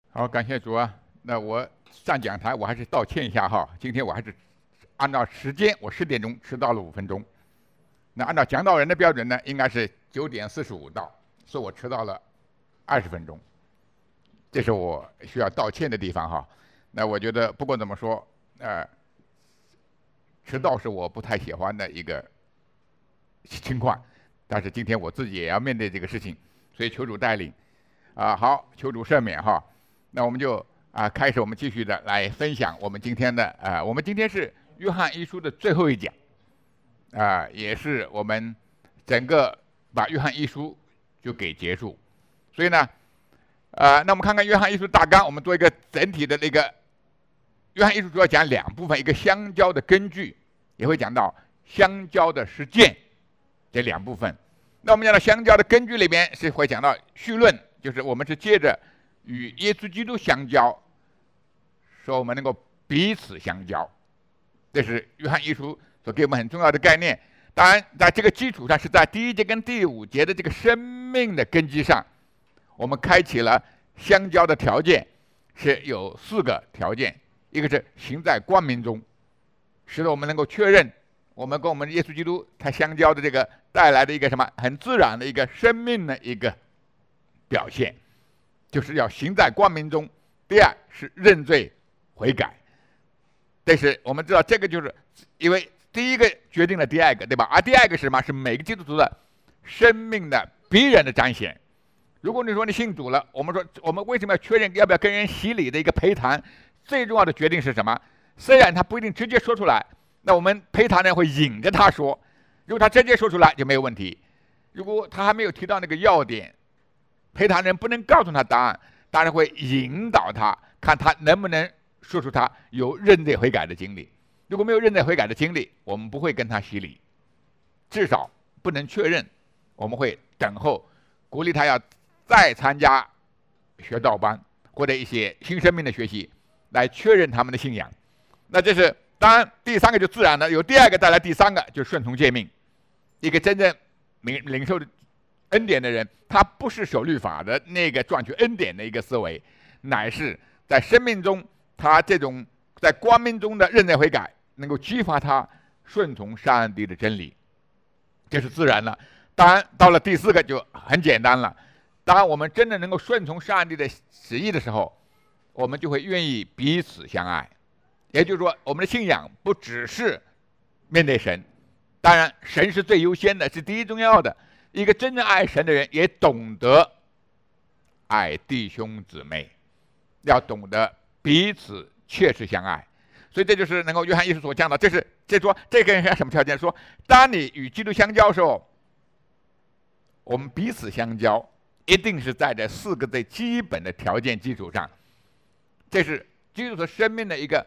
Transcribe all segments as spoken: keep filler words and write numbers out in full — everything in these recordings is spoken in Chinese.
好，感谢主啊。那我上讲台，我还是道歉一下哈。今天我还是按照时间，我十点钟迟到了五分钟。那按照讲道人的标准呢，应该是九点四十五到，所以我迟到了二十分钟，这是我需要道歉的地方哈。那我觉得不管怎么说，呃，迟到是我不太喜欢的一个情况，但是今天我自己也要面对这个事情，所以求主带领啊。好，求主赦免哈。那我们就啊开始我们继续的来分享我们今天的啊，我们今天是约翰一书的最后一讲啊，也是我们整个把约翰一书就给结束。所以呢，呃，那我们看看约翰一书大纲，我们做一个整体的那个约翰一书主要讲两部分，一个相交的根据，也会讲到相交的实践这两部分。那我们讲到相交的根据里边是会讲到绪论，就是我们是接着与耶稣基督相交，说我们能够彼此相交，这是约翰一书所给我们很重要的概念。当然，在这个基础上，是在第一节跟第五节的这个生命的根基上，我们开启了相交的条件，是有四个条件。一个是行在光明中，使得我们能够确认我们跟我们的耶稣基督他相交的这个带来的一个什么很自然的一个生命的一个表现，就是要行在光明中。第二是认罪悔改，但是我们知道这个就是因为第一个决定了第二个，对吧？而第二个是什么？是每个基督徒的生命的必然的彰显。如果你说你信主了，我们说我们为什么要确认要不要跟人洗礼的一个陪谈？最重要的决定是什么？虽然他不一定直接说出来，那我们陪谈人会引着他说。如果他直接说出来就没有问题。如果他还没有提到那个要点，陪谈人不能告诉他答案，当然会引导他，看他能不能说出他有认罪悔改的经历。如果没有认罪悔改的经历，我们不会跟他洗礼，至少不能确认。我们会等候，鼓励他要再参加学道班或者一些新生命的学习，来确认他们的信仰。那这是当然，第三个就自然了，有第二个带来第三个，就顺从诫命。一个真正领领受的恩典的人，他不是守律法的那个赚取恩典的一个思维，乃是在生命中他这种在光明中的认罪悔改，能够激发他顺从上帝的真理，这是自然了。当然到了第四个就很简单了，当我们真的能够顺从上帝的旨意的时候，我们就会愿意彼此相爱。也就是说，我们的信仰不只是面对神，当然神是最优先的，是第一重要的。一个真正爱神的人也懂得爱弟兄姊妹，要懂得彼此切实相爱。所以这就是能够约翰一书所讲的，这是这说这个人是什么条件？说当你与基督相交的时候，我们彼此相交一定是在这四个最基本的条件基础上，这是基督徒生命的一个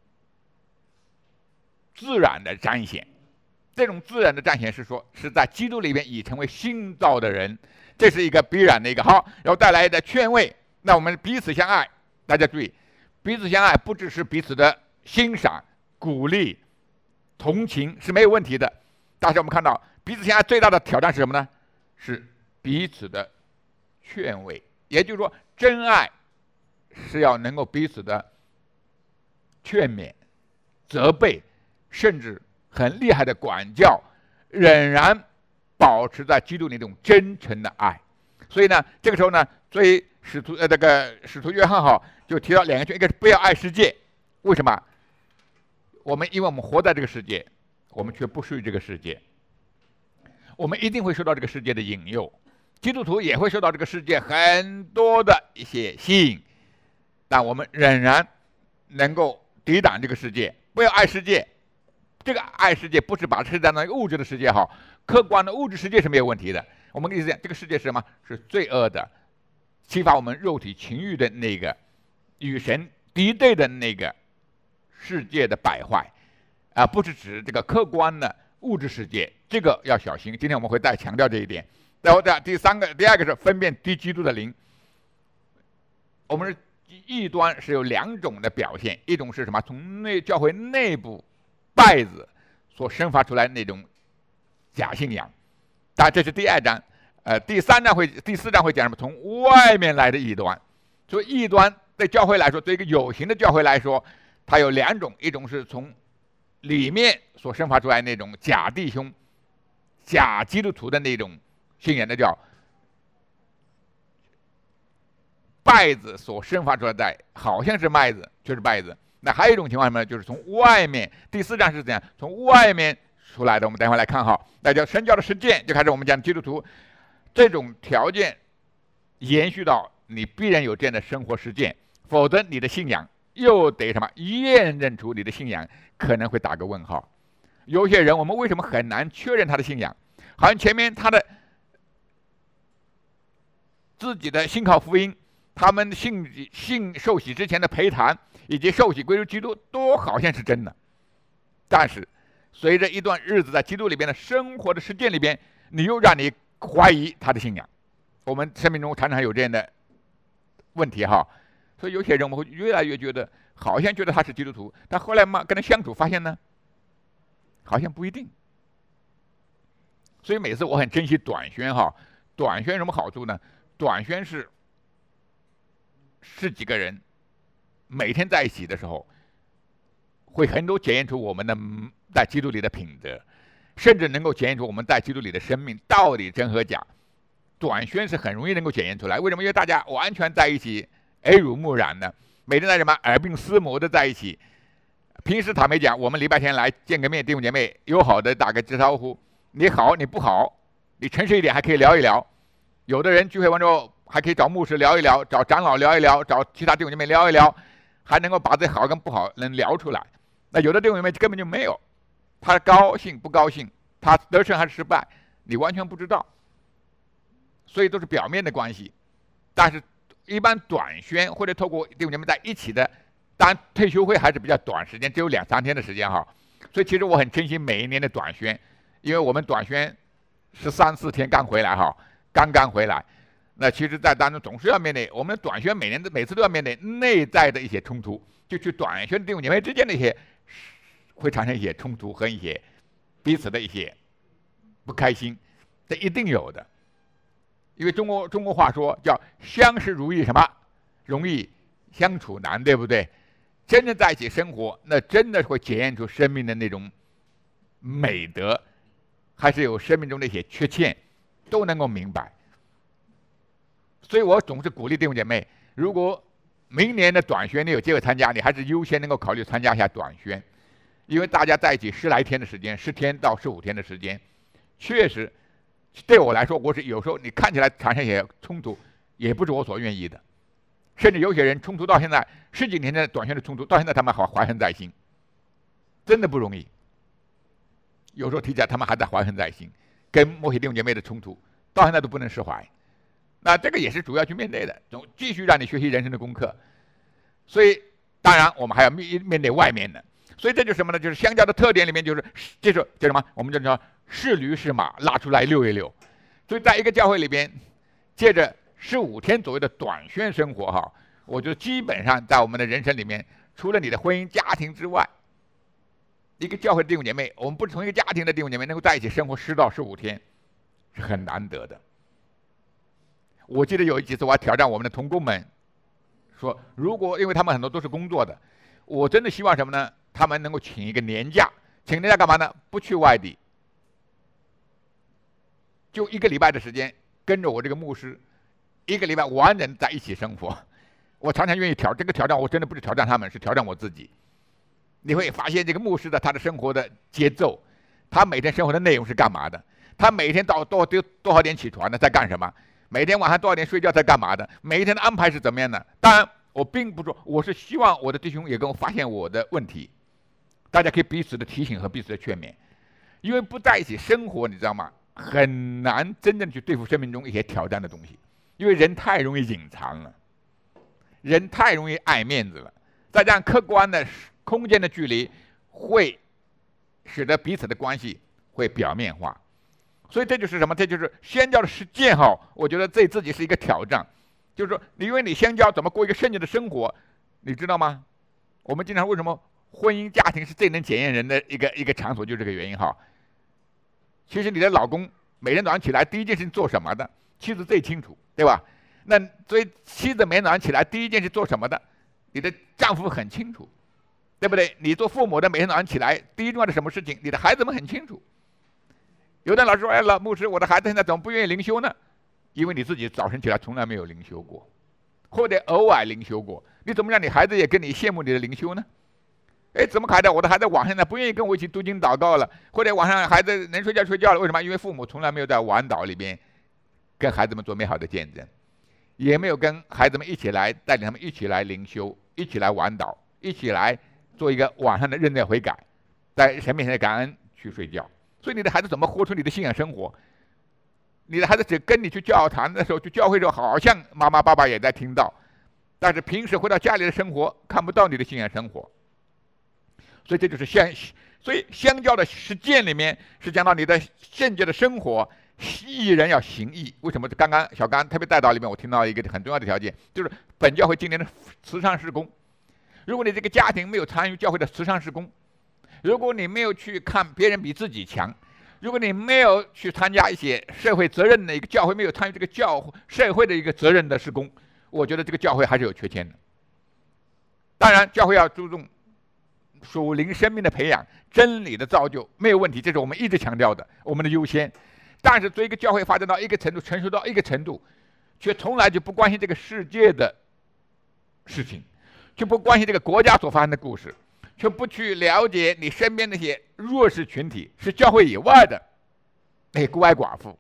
自然的彰显。这种自然的彰显是说，是在基督里面已成为新造的人，这是一个必然的一个好，然后带来的劝慰。那我们彼此相爱，大家注意，彼此相爱不只是彼此的欣赏、鼓励、同情是没有问题的，但是我们看到彼此相爱最大的挑战是什么呢？是彼此的劝慰。也就是说，真爱是要能够彼此的劝勉、责备，甚至很厉害的管教，仍然保持在基督那种真诚的爱。所以呢，这个时候呢，所以使徒呃这个使徒约翰哈就提到两个劝，一个是不要爱世界。为什么？我们因为我们活在这个世界，我们却不属于这个世界，我们一定会受到这个世界的引诱。基督徒也会受到这个世界很多的一些吸引，但我们仍然能够抵挡这个世界。不要爱世界，这个爱世界不是把世界当成一个物质的世界哈，客观的物质世界是没有问题的。我们跟你讲，这个世界是什么？是罪恶的，激发我们肉体情欲的那个与神敌对的那个世界的败坏啊，不是指这个客观的物质世界，这个要小心。今天我们会再强调这一点。然后第三个，第二个是分辨敌基督的灵。我们异端是有两种的表现，一种是什么？从内教会内部败子所生发出来那种假信仰，当然这是第二章。呃，第三章会、第四章会讲什么？从外面来的异端。所以异端对教会来说，对一个有形的教会来说，它有两种，一种是从里面所生发出来那种假弟兄、假基督徒的那种信仰，那叫稗子所生发出来的，好像是麦子，就是稗子。那还有一种情况什么呢？就是从外面，第四章是怎样？从外面出来的。我们等会来看哈，那叫神教的实践，就开始我们讲基督徒这种条件延续到你必然有这样的生活实践，否则你的信仰又得什么验证出你的信仰可能会打个问号。有些人我们为什么很难确认他的信仰？好像前面他的自己的信靠福音，他们信信受洗之前的陪谈以及受洗归入基督都好像是真的，但是随着一段日子在基督里边的生活的实践里边，你又让你怀疑他的信仰。我们生命中常常有这样的问题哈，所以有些人我们会越来越觉得好像觉得他是基督徒，但后来嘛跟他相处发现呢，好像不一定。所以每次我很珍惜短宣哈，短宣有什么好处呢？短宣是十几个人每天在一起的时候，会很多检验出我们的在基督里的品德，甚至能够检验出我们在基督里的生命到底真和假。短宣是很容易能够检验出来，为什么？因为大家完全在一起，耳濡目染的，每天在什么耳鬓厮磨的在一起。平时坦白讲，我们礼拜天来见个面，弟兄姐妹友好的打个招呼，你好你不好，你诚实一点还可以聊一聊。有的人聚会完之后还可以找牧师聊一聊，找长老聊一聊，找其他弟兄姐妹聊一聊，还能够把这好跟不好能聊出来。那有的弟兄姐妹根本就没有，他高兴不高兴，他得胜还是失败，你完全不知道。所以都是表面的关系，但是一般短宣或者透过弟兄姐妹在一起的，当然退休会还是比较短时间，只有两三天的时间哈。所以其实我很珍惜每一年的短宣，因为我们短宣十三四天刚回来哈，刚刚回来。那其实，在当中总是要面对我们短宣每年的每次都要面对内在的一些冲突，就去短宣弟兄姐妹之间的一些会产生一些冲突和一些彼此的一些不开心，这一定有的。因为中国中国话说叫相识如意什么容易相处难，对不对？真正在一起生活，那真的会检验出生命的那种美德，还是有生命中的一些缺陷，都能够明白。所以我总是鼓励弟兄姐妹，如果明年的短宣你有机会参加，你还是优先能够考虑参加一下短宣，因为大家在一起十来天的时间，十天到十五天的时间，确实。对我来说，我是有时候你看起来产生一些冲突，也不是我所愿意的，甚至有些人冲突到现在十几年的短宣的冲突，到现在他们还怀恨在心，真的不容易。有时候提起来，他们还在怀恨在心，跟某些弟兄姐妹的冲突，到现在都不能释怀。那这个也是主要去面对的，总继续让你学习人生的功课。所以，当然我们还要面面对外面的。所以这就是什么呢？就是相交的特点里面，就是这是叫什么？我们就叫是驴是马，拉出来溜一溜。所以在一个教会里边，借着十五天左右的短宣生活哈，我觉得基本上在我们的人生里面，除了你的婚姻家庭之外，一个教会的弟兄姐妹，我们不是同一个家庭的弟兄姐妹能够在一起生活十到十五天，是很难得的。我记得有几次我还挑战我们的同工们，说如果因为他们很多都是工作的，我真的希望什么呢？他们能够请一个年假，请年假干嘛呢？不去外地，就一个礼拜的时间，跟着我这个牧师，一个礼拜完整在一起生活。我常常愿意挑这个挑战，我真的不是挑战他们，是挑战我自己。你会发现这个牧师的他的生活的节奏，他每天生活的内容是干嘛的？他每天到多多多少点起床呢？在干什么？每天晚上多少点睡觉在干嘛的？每一天的安排是怎么样的？当然，我并不说，我是希望我的弟兄也跟我发现我的问题。大家可以彼此的提醒和彼此的劝勉，因为不在一起生活，你知道吗？很难真正去对付生命中一些挑战的东西，因为人太容易隐藏了，人太容易爱面子了，再加上客观的空间的距离，会使得彼此的关系会表面化。所以这就是什么？这就是宣教的实践哈。我觉得对自己是一个挑战，就是说，因为你宣教怎么过一个圣洁的生活，你知道吗？我们经常为什么？婚姻家庭是最能检验人的一个一个场所，就这个原因哈。其实你的老公每天早上起来第一件事情做什么的，妻子最清楚，对吧？那所以妻子每天早上起来第一件事做什么的， 你的丈夫很清楚，对不对？你做父母的每天早上起来，第一重要的什么事情，你的孩子们很清楚。有的老师说：“哎，老牧师，我的孩子现在怎么不愿意灵修呢？”因为你自己早晨起来从来没有灵修过，或者偶尔灵修过，你怎么让你孩子也跟你羡慕你的灵修呢？哎，怎么孩子？我的孩子晚上呢不愿意跟我一起读经祷告了，或者晚上孩子能睡觉睡觉了，为什么？因为父母从来没有在晚祷里边跟孩子们做美好的见证，也没有跟孩子们一起来带领他们一起来灵修，一起来晚祷，一起来做一个晚上的认罪悔改，在神面前的感恩去睡觉。所以你的孩子怎么活出你的信仰生活？你的孩子只跟你去教堂的时候，去教会的时候，好像妈妈爸爸也在听到，但是平时回到家里的生活看不到你的信仰生活。所以这就是相，所以相交的实践里面是讲到你的圣洁的生活，义人要行义。为什么？刚刚小刚特别带到里面，我听到一个很重要的条件，就是本教会今年的慈善事工。如果你这个家庭没有参与教会的慈善事工，如果你没有去看别人比自己强，如果你没有去参加一些社会责任的一个教会，没有参与这个教会社会的一个责任的事工，我觉得这个教会还是有缺陷的。当然，教会要注重属灵生命的培养、真理的造就，没有问题，这是我们一直强调的，我们的优先。但是，做一个教会发展到一个程度、成熟到一个程度，却从来就不关心这个世界的事情，却不关心这个国家所发生的故事。却不去了解你身边那些弱势群体，是教会以外的那些孤儿寡妇，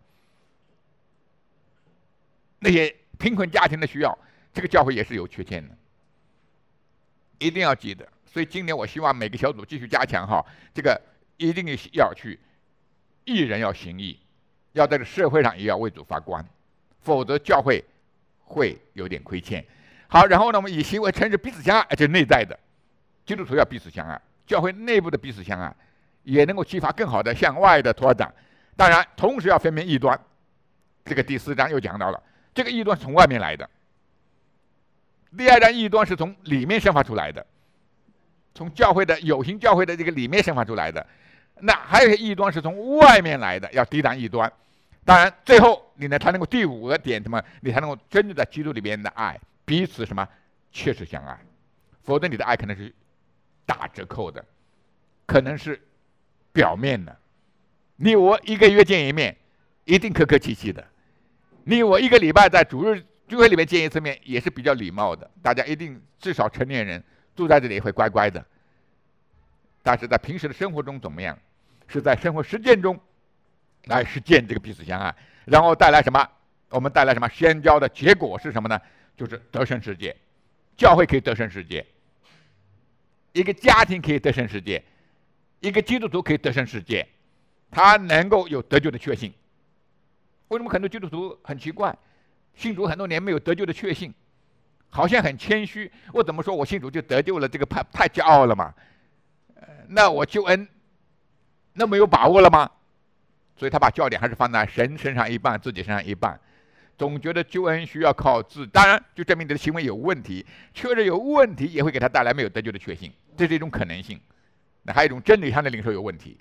那些贫困家庭的需要，这个教会也是有缺陷的，一定要记得。所以今年我希望每个小组继续加强哈，这个一定要去义人要行义，要在这社会上也要为主发光，否则教会会有点亏欠。好，然后呢，我们以行为诚实彼此相爱，这是内在的。基督徒要彼此相爱，教会内部的彼此相爱，也能够激发更好的向外的拓展。当然，同时要分辨异端。这个第四章又讲到了，这个异端是从外面来的。第二章异端是从里面生发出来的，从教会的有形教会的这个里面生发出来的。那还有一些异端是从外面来的，要抵挡异端。当然，最后你呢才能够第五个点什么？你才能够真正在基督里面的爱，彼此什么切实相爱，否则你的爱可能是打折扣的，可能是表面的。你我一个月见一面，一定客客气气的；你我一个礼拜在主日聚会里面见一次面，也是比较礼貌的。大家一定至少成年人住在这里会乖乖的。但是在平时的生活中怎么样？是在生活实践中来实践这个彼此相爱，然后带来什么？我们带来什么？宣教的结果是什么呢？就是得胜世界。教会可以得胜世界。一个家庭可以得胜世界，一个基督徒可以得胜世界，他能够有得救的确信。为什么很多基督徒很奇怪，信主很多年没有得救的确信，好像很谦虚？我怎么说我信主就得救了？这个太太骄傲了嘛？呃，那我救恩那没有把握了吗？所以他把焦点还是放在神身上一半，自己身上一半。总觉得救恩需要靠自，当然就证明你的行为有问题，确实有问题也会给他带来没有得救的确信，这是一种可能性。那还有一种真理上的领受有问题。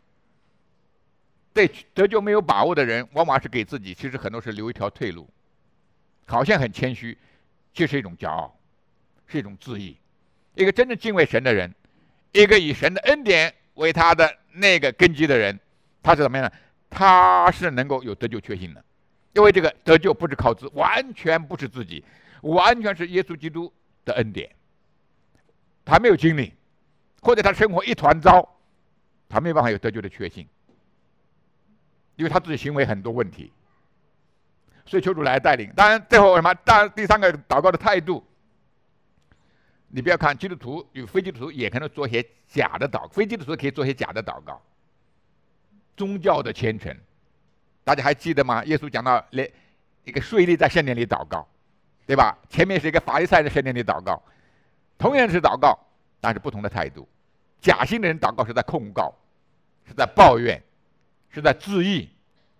对得救没有把握的人，往往是给自己其实很多是留一条退路，好像很谦虚，这是一种骄傲，是一种自义。一个真正敬畏神的人，一个以神的恩典为他的那个根基的人，他是怎么样呢？他是能够有得救确信的。因为这个得救不是靠自，完全不是自己，完全是耶稣基督的恩典。他没有经历，或者他生活一团糟，他没有办法有得救的确信，因为他自己行为很多问题。所以求主来带领。当然，最后什么？当然，第三个祷告的态度，你不要看基督徒与非基督徒也可能做一些假的祷告，非基督徒可以做一些假的祷告，宗教的虔诚。大家还记得吗？耶稣讲到一个税吏在圣殿里祷告，对吧？前面是一个法利赛在圣殿里祷告，同样是祷告，但是不同的态度。假信的人祷告是在控告，是在抱怨，是在自义，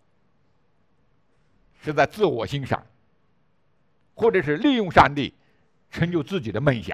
是在自我欣赏，或者是利用上帝成就自己的梦想。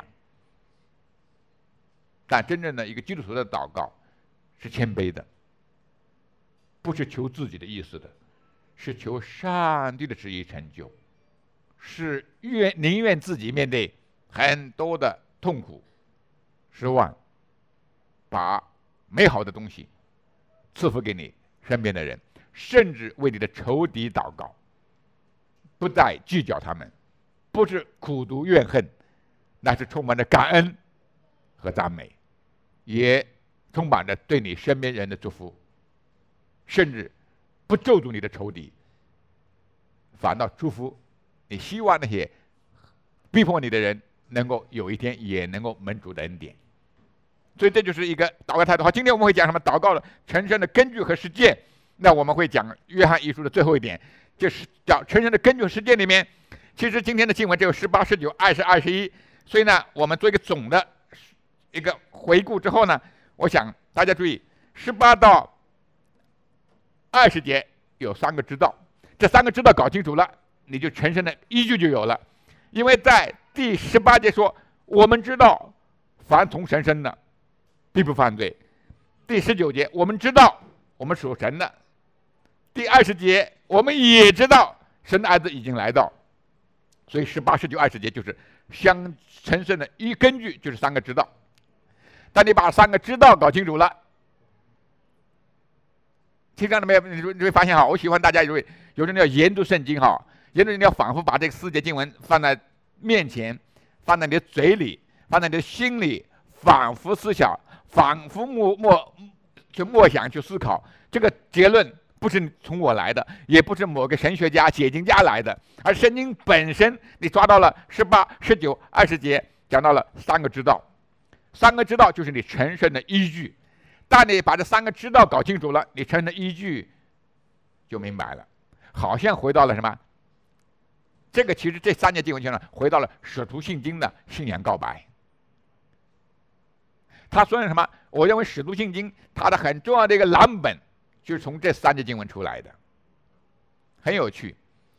但真正的一个基督徒的祷告是谦卑的，不是求自己的意思的，是求上帝的旨意成就，是愿宁愿自己面对很多的痛苦、失望，把美好的东西赐福给你身边的人，甚至为你的仇敌祷告，不再计较他们，不是苦毒怨恨，那是充满着感恩和赞美，也充满着对你身边人的祝福，甚至不咒诅你的仇敌，反倒祝福你，希望那些逼迫你的人能够有一天也能够蒙主的恩典。所以这就是一个祷告态度。好，今天我们会讲什么？祷告的成圣的根据和实践。那我们会讲约翰一书的最后一点，就是叫成圣的根据和实践里面，其实今天的经文只有十八、十九、二十、二十一。所以呢，我们做一个总的一个回顾之后呢，我想大家注意，十八到二十节有三个知道，这三个知道搞清楚了，你就成圣的依据就有了。因为在第十八节说，我们知道凡从神生的必不犯罪。第十九节，我们知道我们属神的。第二十节，我们也知道神的儿子已经来到。所以十八、十九、二十节就是相成圣的一根据，就是三个知道。当你把三个知道搞清楚了，听到了没有？你会发现哈，我喜欢大家有有人要研读圣经哈，研读你要反复把这个四节经文放在面前，放在你的嘴里，放在你的心里，反复思想，反复默默去默想，去思考。这个结论不是从我来的，也不是某个神学家、解经家来的，而圣经本身，你抓到了十八、十九、二十节，讲到了三个知道，三个知道就是你成圣的依据。当你把这三个知道搞清楚了，你成圣的依据就明白了，好像回到了什么？这个其实这三节经文经呢，回到了使徒信经的信仰告白。他说什么？我认为使徒信经它的很重要的一个蓝本，就是从这三节经文出来的，很有趣。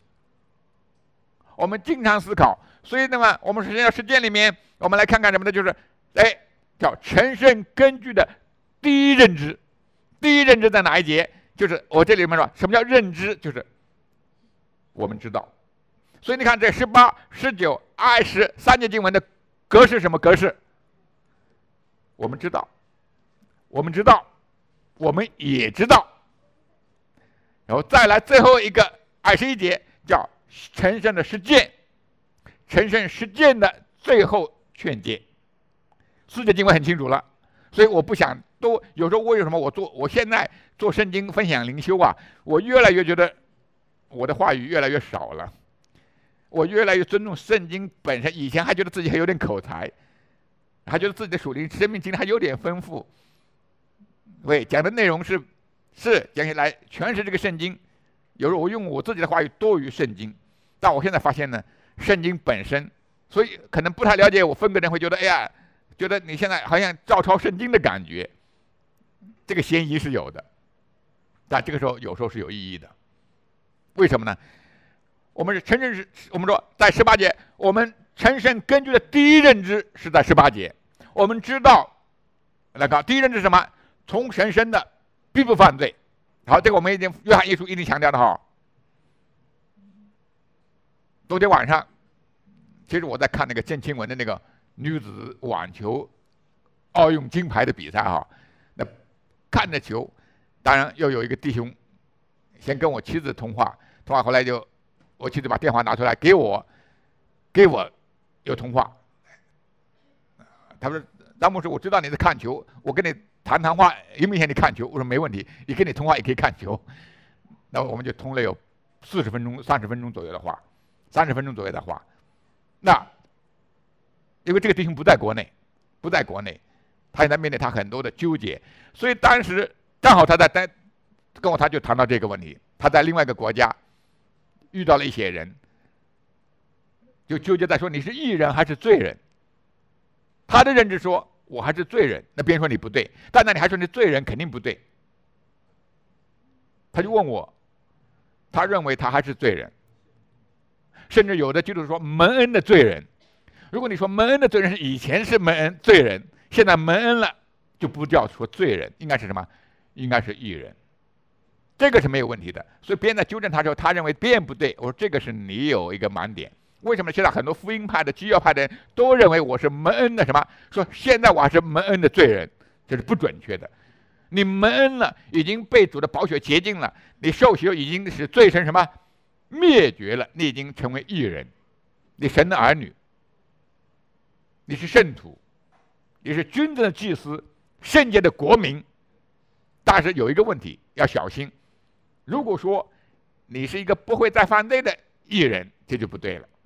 我们经常思考，所以那么我们实际上实践里面，我们来看看什么呢？就是哎，叫成圣根据的第一认知。第一认知在哪一节？就是我这里面说，什么叫认知？就是我们知道。所以你看这十八、十九、二十三节经文的格式什么格式？我们知道，我们知道，我们也知道。然后再来最后一个二十一节叫成圣的实践，成圣实践的最后劝诫。四节经文很清楚了，所以我不想多。有时候为什么我做，我现在做圣经分享灵修啊，我越来越觉得我的话语越来越少了。我越来越尊重圣经本身，以前还觉得自己还有点口才，还觉得自己的属灵生命经历还有点丰富。对，讲的内容是是讲起来全是这个圣经，有时候我用我自己的话语多于圣经，但我现在发现呢，圣经本身，所以可能不太了解我分个人会觉得，哎呀，觉得你现在好像照抄圣经的感觉，这个嫌疑是有的，但这个时候有时候是有意义的。为什么呢？我们是承认是，我们说在十八节，我们成圣根据的第一认知是在十八节。我们知道，来看第一认知是什么？从神生的必不犯罪。好，这个我们已经约翰一书一定强调的哈。昨天晚上，其实我在看那个郑钦文的那个女子网球奥运金牌的比赛哈，那看着球，当然又有一个弟兄先跟我妻子通话，通话后来就。我妻子把电话拿出来给我，给我有通话。他说：“张牧师，我知道你在看球，我跟你谈谈话，有没有你看球？”我说：“没问题，你跟你通话也可以看球。”那我们就通了有四十分钟、三十分钟左右的话，三十分钟左右的话。那因为这个弟兄不在国内，不在国内，他也在面对他很多的纠结，所以当时正好他在在跟我，他就谈到这个问题，他在另外一个国家。遇到了一些人，就纠结在说你是义人还是罪人。他的认知说我还是罪人，那别人说你不对，但那你还说你罪人肯定不对。他就问我，他认为他还是罪人，甚至有的基督徒说蒙恩的罪人。如果你说蒙恩的罪人是以前是蒙恩罪人，现在蒙恩了就不叫说罪人，应该是什么？应该是义人。这个是没有问题的，所以别人在纠正他的时候，他认为别人不对。我说这个是你有一个盲点， 为什么现在很多福音派的、基要派的人都认为我是蒙恩的什么？说现在我还是蒙恩的罪人，这是不准确的。你蒙恩了，已经被主的宝血洁净了，你受洗已经是罪身什么灭绝了，你已经成为义人，你神的儿女，你是圣徒，你是君尊的祭司，圣洁的国民。但是有一个问题要小心，如果说你是一个不会再犯罪的义人，这就不对了。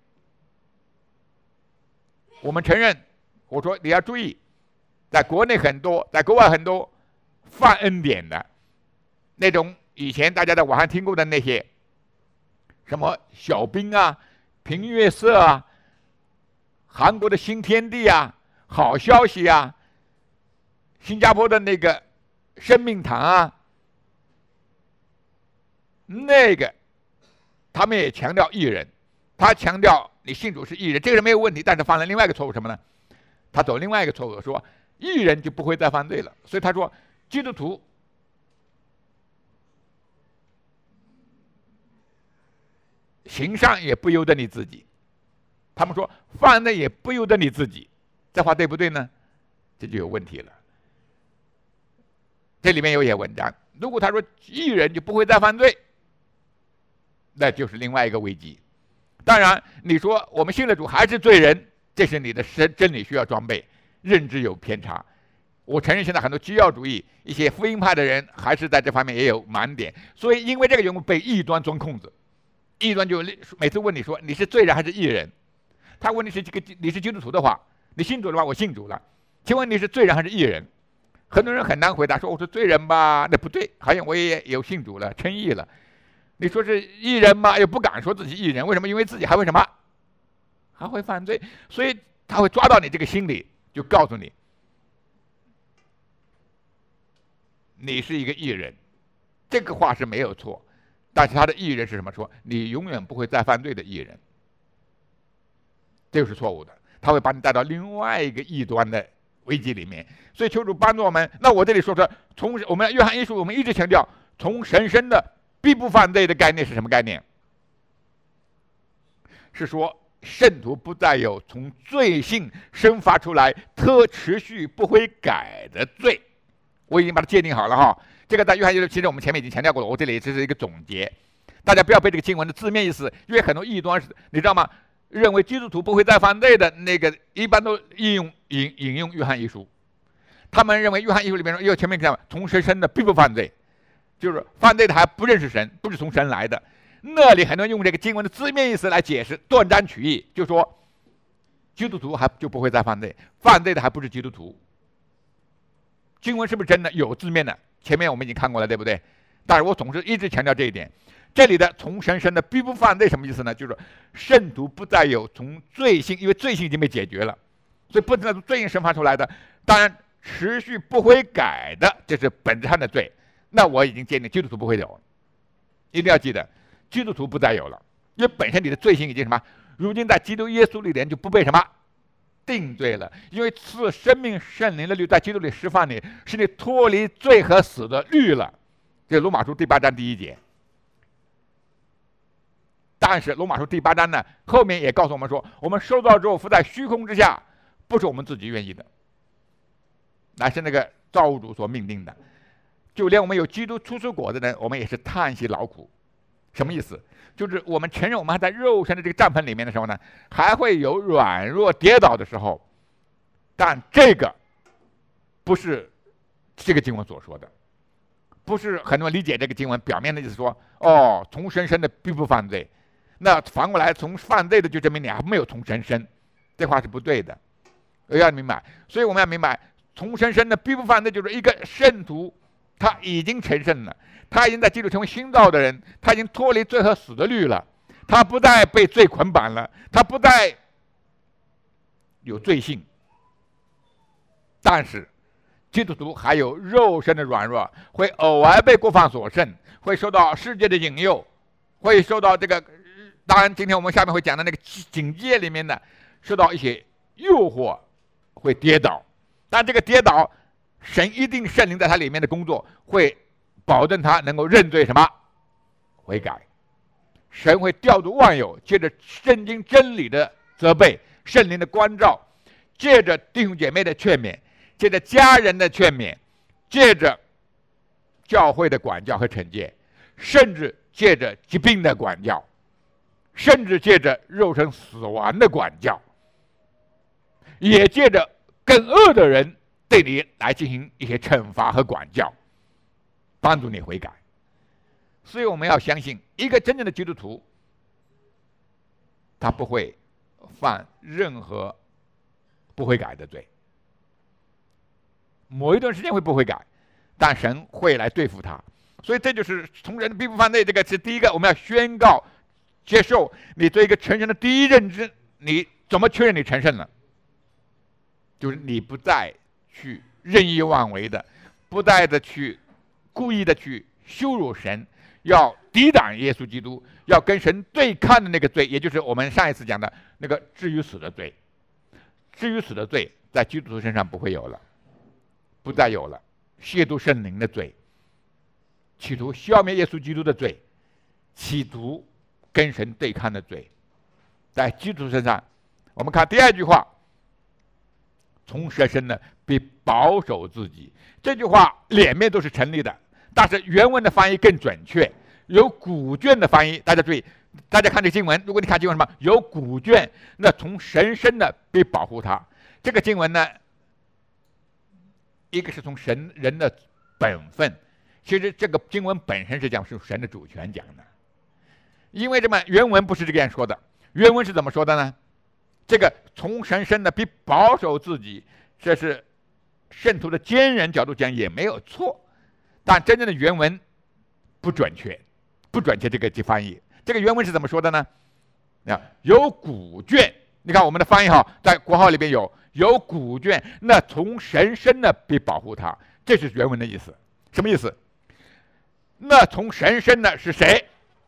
我们承认，我说你要注意，在国内很多，在国外很多犯恩典的那种，以前大家在网上听过的那些什么小兵啊、平月社啊、韩国的新天地啊、好消息啊、新加坡的那个生命堂啊，那个他们也强调义人，他强调你信主是义人，这个是没有问题，但是犯了另外一个错误什么呢？他走另外一个错误，说义人就不会再犯罪了。所以他说，基督徒行善也不由得你自己，他们说犯罪也不由得你自己，这话对不对呢？这就有问题了。这里面有一些文章，如果他说义人就不会再犯罪，那就是另外一个危机。当然，你说我们信了主还是罪人，这是你的真真理需要装备，认知有偏差。我承认现在很多基要主义、一些福音派的人还是在这方面也有盲点，所以因为这个缘故被异端钻空子。异端就每次问你说你是罪人还是义人，他问你是这个你是基督徒的话，你信主的话，我信主了，请问你是罪人还是义人？很多人很难回答，说我是罪人吧，那不对，好像我也有信主了，称义了。你说是义人吗？又不敢说自己义人，为什么？因为自己还会什么？还会犯罪，所以他会抓到你这个心理，就告诉你，你是一个义人。这个话是没有错，但是他的义人是什么？说你永远不会再犯罪的义人，这就是错误的，他会把你带到另外一个异端的危机里面。所以求主帮助我们。那我这里说说，从我们约翰一书，我们一直强调，从神生的必不犯罪的概念是什么概念？是说圣徒不再有从罪性生发出来特持续不会改的罪。我已经把它界定好了哈。这个在约翰一书，其实我们前面已经强调过了，我这里只是一个总结，大家不要被这个经文的字面意思，因为很多异端是，你知道吗？认为基督徒不会再犯罪的那个，一般都引用引引用约翰一书。他们认为约翰一书里面说，又前面讲从神生的必不犯罪，就是犯罪的还不认识神，不是从神来的。那里很多人用这个经文的字面意思来解释，断章取义，就说基督徒还就不会再犯罪，犯罪的还不是基督徒。经文是不是真的？有字面的，前面我们已经看过了，对不对？但是我总是一直强调这一点。这里的从神生的必不犯罪什么意思呢？就是圣徒不再有从罪性，因为罪性已经被解决了，所以不能从罪性生发出来的。当然，持续不悔改的，这是本质上的罪。那我已经鉴定基督徒不会有，一定要记得，基督徒不再有了，因为本身你的罪性已经什么？如今在基督耶稣里面就不被什么定罪了，因为赐生命圣灵的律在基督里释放你，使你脱离罪和死的律了。这是罗马书第八章第一节。但是罗马书第八章呢，后面也告诉我们说，我们受到之后伏在虚空之下，不是我们自己愿意的，乃是那个造物主所命定的。就连我们有基督出出果的人，我们也是叹息劳苦。什么意思？就是我们承认我们还在肉身的这个帐篷里面的时候呢，还会有软弱跌倒的时候，但这个不是这个经文所说的，不是很多人理解这个经文表面的意思说，哦，从神生的必不犯罪，那反过来从犯罪的就证明你还没有从神生，这话是不对的，要明白。所以我们要明白，从神生的必不犯罪，就是一个圣徒他已经成圣了，他已经在基督成为新造的人，他已经脱离罪和死的律了，他不再被罪捆绑了，他不再有罪性。但是基督徒还有肉身的软弱，会偶尔被过犯所胜，会受到世界的引诱，会受到这个，当然今天我们下面会讲的那个警戒里面的，受到一些诱惑，会跌倒。但这个跌倒，神一定圣灵在他里面的工作，会保证他能够认罪什么悔改。 神会调度万有，借着圣经真理的责备、圣灵的关照，借着弟兄姐妹的劝勉，借着家人的劝勉，借着教会的管教和惩戒，甚至借着疾病的管教，甚至借着肉身死亡的管教，也借着更恶的人对你来进行一些惩罚和管教，帮助你悔改。所以我们要相信，一个真正的基督徒，他不会犯任何不会改的罪。某一段时间会不会改，但神会来对付他。所以这就是从人的必不犯罪，这个是第一个，我们要宣告接受你对一个成人的第一认知。你怎么确认你成圣了？就是你不再去任意妄为的，不再的去故意的去羞辱神，要抵挡耶稣基督，要跟神对抗的那个罪，也就是我们上一次讲的那个至于死的罪。至于死的罪，在基督徒身上不会有了，不再有了。亵渎圣灵的罪，企图消灭耶稣基督的罪，企图跟神对抗的罪，在基督徒身上，我们看第二句话，从蛇身呢必保守自己。这句话两面都是成立的，但是原文的翻译更准确。有古卷的翻译，大家注意，大家看这个经文，如果你看经文什么有古卷，那从神身的必保护他。这个经文呢，一个是从神人的本分，其实这个经文本身是讲是神的主权讲的，因为什么？原文不是这个样说的，原文是怎么说的呢？这个从神身的必保守自己，这是圣徒的坚忍角度讲也没有错，但真正的原文不准确，不准确这个翻译。这个原文是怎么说的呢？啊，有古卷，你看我们的翻译号在国号里边有有古卷，那从神身的必保护他，这是原文的意思。什么意思？那从神身的是谁？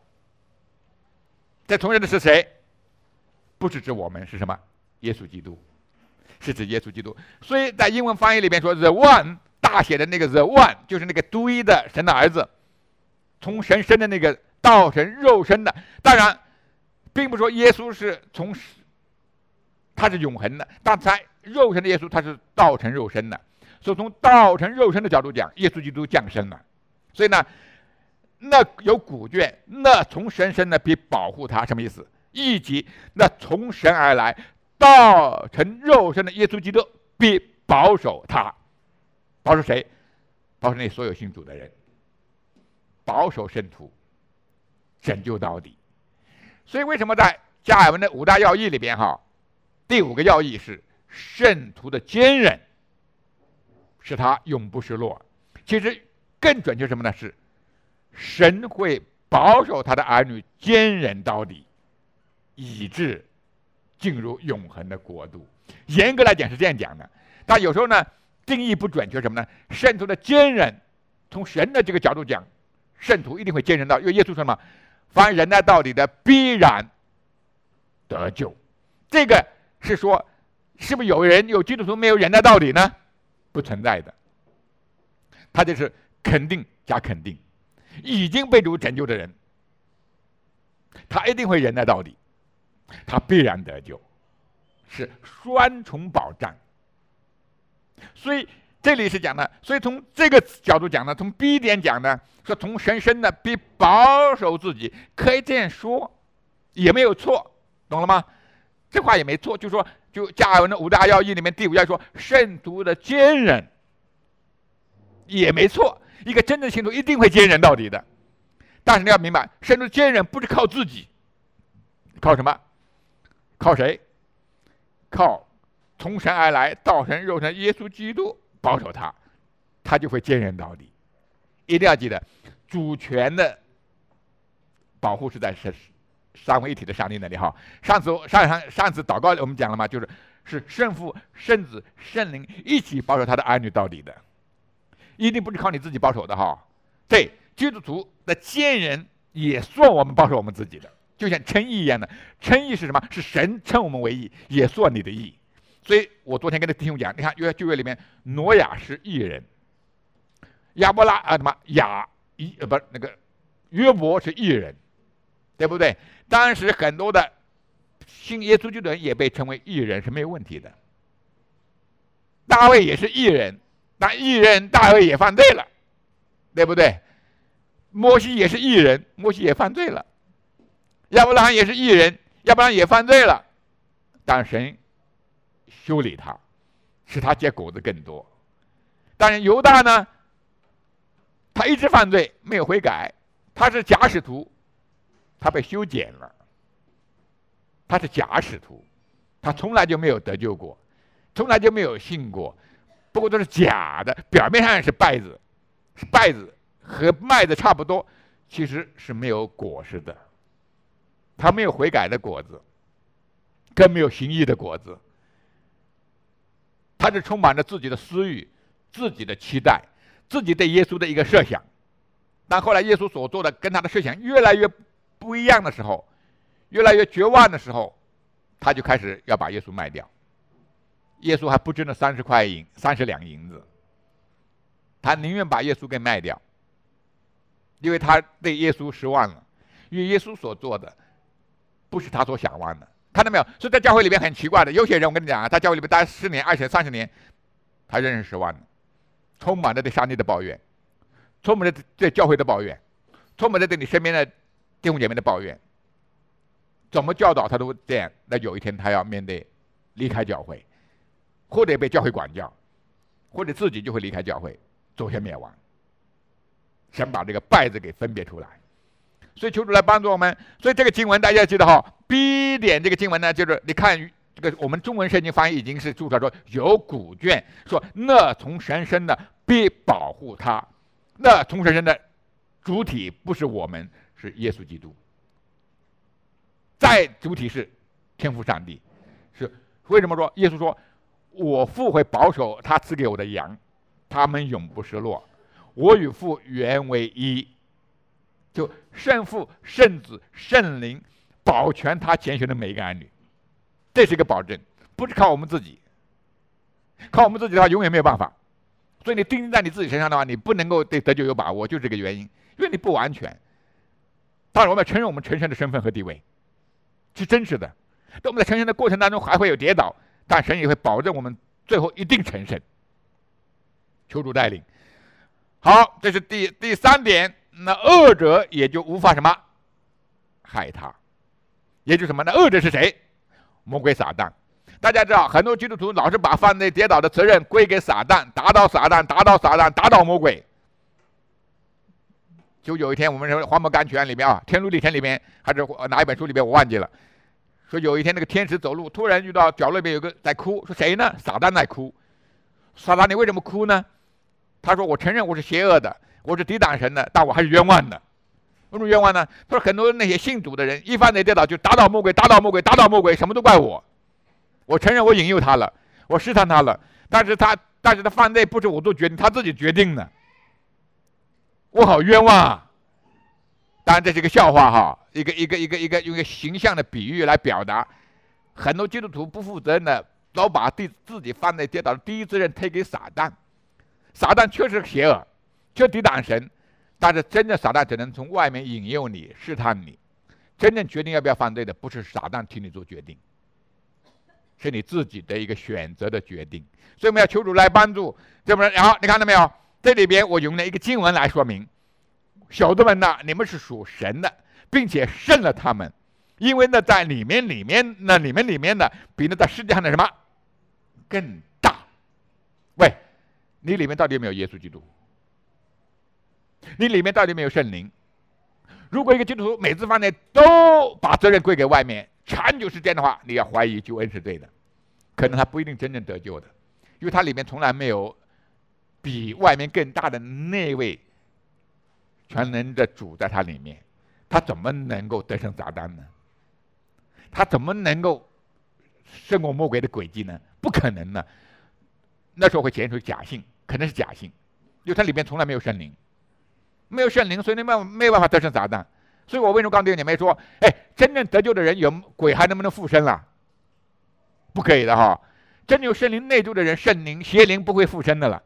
这从人的是谁？不是指我们，是什么？耶稣基督，是指耶稣基督。所以在英文翻译里面说 ，the one 大写的那个 the one 就是那个独一的神的儿子，从神生的那个道成肉身的。当然，并不说耶稣是从他是永恒的，但他肉身的耶稣他是道成肉身的。所以从道成肉身的角度讲，耶稣基督降生了。所以呢，那有古卷，那从神生的必保护他，什么意思？以及那从神而来道成肉身的耶稣基督必保守他。保守谁？保守那所有信主的人，保守圣徒，拯救到底。所以为什么在加尔文的五大要义里边哈，第五个要义是圣徒的坚忍，使他永不失落。其实更准确什么呢？是神会保守他的儿女坚忍到底，以致进入永恒的国度。严格来讲是这样讲的，但有时候呢定义不准确什么呢？圣徒的坚忍，从神的这个角度讲，圣徒一定会坚忍到，因为耶稣说什么？凡忍耐到底的必然得救。这个是说，是不是有人有基督徒没有忍耐到底呢？不存在的。他这是肯定加肯定，已经被主拯救的人，他一定会忍耐到底，他必然得救，是双重保障。所以这里是讲的，所以从这个角度讲呢，从 B 点讲呢，说从神生的必保守自己，可以这样说，也没有错，懂了吗？这话也没错，就说就加尔文的五大要义里面第五要说圣徒的坚忍，也没错，一个真正信徒一定会坚忍到底的。但是你要明白，圣徒的坚忍不是靠自己，靠什么？靠谁？靠从神而来道成肉身耶稣基督保守他，他就会坚忍到底。一定要记得，主权的保护是在神三位一体的上帝那里哈。上次上上上次祷告我们讲了嘛，就是是圣父、圣子、圣灵一起保守他的儿女到底的，一定不是靠你自己保守的哈。对，基督徒的坚忍也算我们保守我们自己的，就像称义一样的。称义是什么？是神称我们为义，也算你的义。所以我昨天跟弟兄讲，你看约旧约里面，挪亚是义人，亚伯拉啊什么亚一呃不是那个约伯是义人，对对不对？当时很多的信耶稣基督的人也被称为义人是没有问题的。大卫也是义人，但义人大卫也犯罪了，对不对？摩西也是义人，摩西也犯罪了。亚伯拉罕也是义人，亚伯拉罕也犯罪了，但神修理他，使他结果子更多。但是犹大呢，他一直犯罪，没有悔改，他是假使徒，他被修剪了，他是假使徒，他从来就没有得救过，从来就没有信过，不过都是假的，表面上是稗子，是稗子和麦子差不多，其实是没有果实的，他没有悔改的果子，更没有行义的果子，他是充满着自己的私欲、自己的期待、自己对耶稣的一个设想。但后来耶稣所做的跟他的设想越来越不一样的时候，越来越绝望的时候，他就开始要把耶稣卖掉。耶稣还不值那三十块银、三十两银子，他宁愿把耶稣给卖掉，因为他对耶稣失望了，因为耶稣所做的不是他所想望的。看到没有？所以在教会里面很奇怪的，有些人我跟你讲啊，在教会里面待十年、二十年、三十年，他仍然失望了，充满着对上帝的抱怨，充满着对教会的抱怨，充满着对你身边的弟兄姐妹的抱怨。怎么教导他都这样，那有一天他要面对离开教会，或者被教会管教，或者自己就会离开教会，走向灭亡。想把这个败字给分别出来。所以求主来帮助我们。所以这个经文大家记得哈 ，B 点这个经文呢，就是你看这个我们中文圣经翻译已经是注册说有古卷，说那从神生的必保护他。那从神生的主体不是我们，是耶稣基督。在主体是天父上帝，是为什么说耶稣说，我父会保守他赐给我的羊，他们永不失落。我与父原为一。就圣父、圣子、圣灵保全他拣选的每一个儿女，这是一个保证，不是靠我们自己。靠我们自己的话，永远没有办法。所以你钉在你自己身上的话，你不能够对得救有把握，就是这个原因，因为你不完全。当然，我们要承认我们成圣的身份和地位是真实的。在我们在成圣的过程当中还会有跌倒，但神也会保证我们最后一定成圣。求主带领。好，这是第第三点。那恶者也就无法什么害他，也就是什么呢？恶者是谁？魔鬼撒旦。大家知道，很多基督徒老是把犯罪跌倒的责任归给撒旦，打倒撒旦，打倒撒旦，打倒魔鬼。就有一天，我们说《黄魔甘泉》里面啊，《天路历程》里面还是哪一本书里面我忘记了，说有一天那个天使走路，突然遇到角落里面有个在哭，说谁呢？撒旦在哭。撒旦，你为什么哭呢？他说：“我承认我是邪恶的。”我是抵挡神的，但我还是冤枉的。为什么冤枉呢？他说很多那些信主的人一犯罪跌倒就打倒魔鬼，打倒魔鬼，打倒魔鬼，什么都怪我。我承认我引诱他了，我试探他了，但是他但是他犯罪不是我做决定，他自己决定的。我好冤枉啊！当然这是一个笑话哈，一个一个一个一个用一个形象的比喻来表达，很多基督徒不负责任的，老把自自己犯罪跌倒的第一责任推给撒旦。撒旦确实邪恶。就抵挡神，但是真正撒旦只能从外面引诱你、试探你。真正决定要不要犯罪的，不是撒旦替你做决定，是你自己的一个选择的决定。所以我们要求主来帮助，对不对？然后你看到没有？这里边我用了一个经文来说明：小子们呐，你们是属神的，并且胜了他们，因为呢，在里面里面那里面里面的比那在世界上的什么更大。喂，你里面到底有没有耶稣基督？你里面到底没有圣灵？如果一个基督徒每次犯罪都把责任归给外面，长久是这样的话，你要怀疑救恩是对的，可能他不一定真正得救的，因为他里面从来没有比外面更大的那位全能的主在他里面，他怎么能够得胜撒旦呢？他怎么能够胜过魔鬼的诡计呢？不可能的。那时候会显出假性，可能是假性，因为他里面从来没有圣灵。没有圣灵，所以你没没有办法得胜撒旦。所以我为什么刚对你们说，哎，真正得救的人有鬼还能不能附身了？不可以的哈。真正有圣灵内住的人，圣灵邪灵不会附身的了。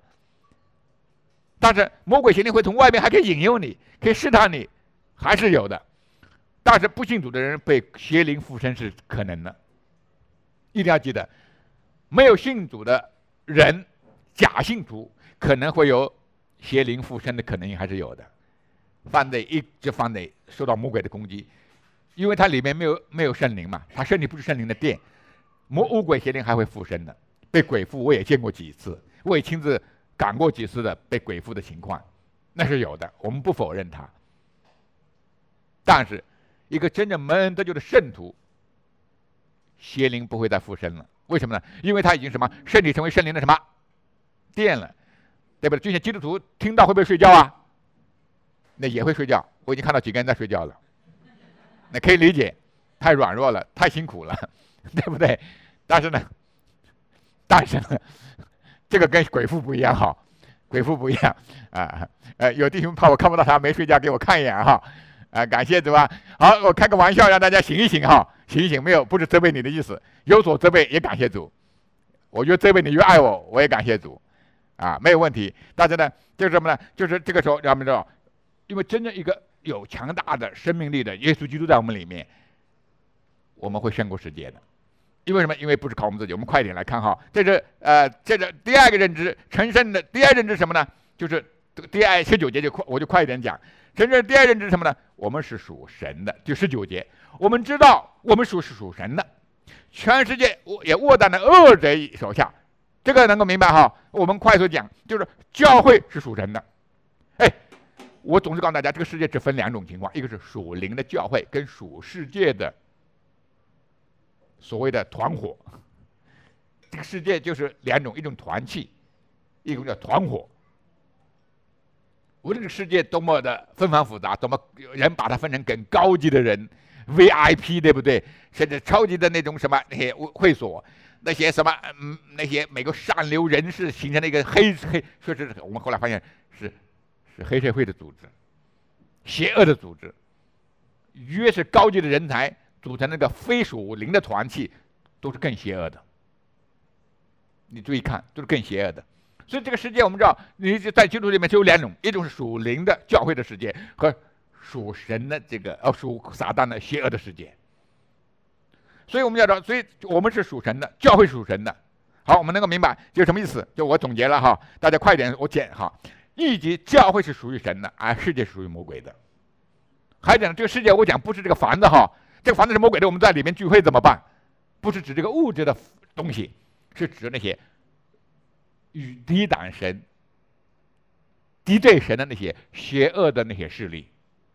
但是魔鬼邪灵会从外面还可以引诱你，可以试探你，还是有的。 但是不信主的人被邪灵附身是可能的，一定要记得，没有信主的人，假信徒可能会有邪灵附身的可能性还是有的，犯罪一直犯罪受到魔鬼的攻击，因为它里面没有没有圣灵嘛，他身体不是圣灵的殿，魔巫鬼邪灵还会附身的，被鬼附我也见过几次，我也亲自赶过几次的被鬼附的情况，那是有的，我们不否认它。但是一个真正蒙恩得救的圣徒，邪灵不会再附身了。为什么呢？因为他已经什么身体成为圣灵的什么殿了，对不对？就像基督徒听到会不会睡觉啊？那也会睡觉。我已经看到几个人在睡觉了，那可以理解，太软弱了，太辛苦了，对不对？但是呢，但是呢，这个跟鬼父不一样哈，鬼父不一样啊。呃，有弟兄怕我看不到他没睡觉，给我看一眼哈。啊，感谢主啊！好，我开个玩笑，让大家醒一醒哈，醒一醒，没有，不是责备你的意思，有所责备也感谢主。我觉得责备你越爱我，我也感谢主，啊，没有问题。但是呢，就是什么呢？就是这个时候，让我们知道，因为真正一个有强大的生命力的耶稣基督在我们里面，我们会胜过世界的。因为什么？因为不是靠我们自己。我们快一点来看哈，这是呃，这是第二个认知，成圣的第二认知是什么呢？就是第二十九节就快，我就快一点讲。真正第二认知是什么呢？我们是属神的，就十九节，我们知道我们属是属神的，全世界也握在了恶贼手下，这个能够明白哈？我们快速讲，就是教会是属神的。哎，我总是告诉大家，这个世界只分两种情况，一个是属灵的教会，跟属世界的所谓的团伙。这个世界就是两种，一种团契，一种叫团伙。无论这个世界多么的纷繁复杂，多么人把它分成更高级的人 V I P， 对不对？甚至超级的那种什么那些会所，那些什么嗯那些美国上流人士形成了一个黑黑，说是我们后来发现是是黑社会的组织，邪恶的组织。越是高级的人才组成那个非属灵的团契，都是更邪恶的。你注意看，都是更邪恶的。所以这个世界我们知道，你在基督里面只有两种，一种是属灵的教会的世界，和属神的这个呃属撒旦的邪恶的世界。所以我们要知道，所以我们是属神的，教会属神的。好，我们能够明白这什么意思？就我总结了哈，大家快点，我讲哈。一级教会是属于神的，而世界是属于魔鬼的。还讲这个世界，我讲不是这个房子哈，这个房子是魔鬼的，我们在里面聚会怎么办？不是指这个物质的东西，是指那些与抵挡神、敌对神的那些邪恶的那些势力，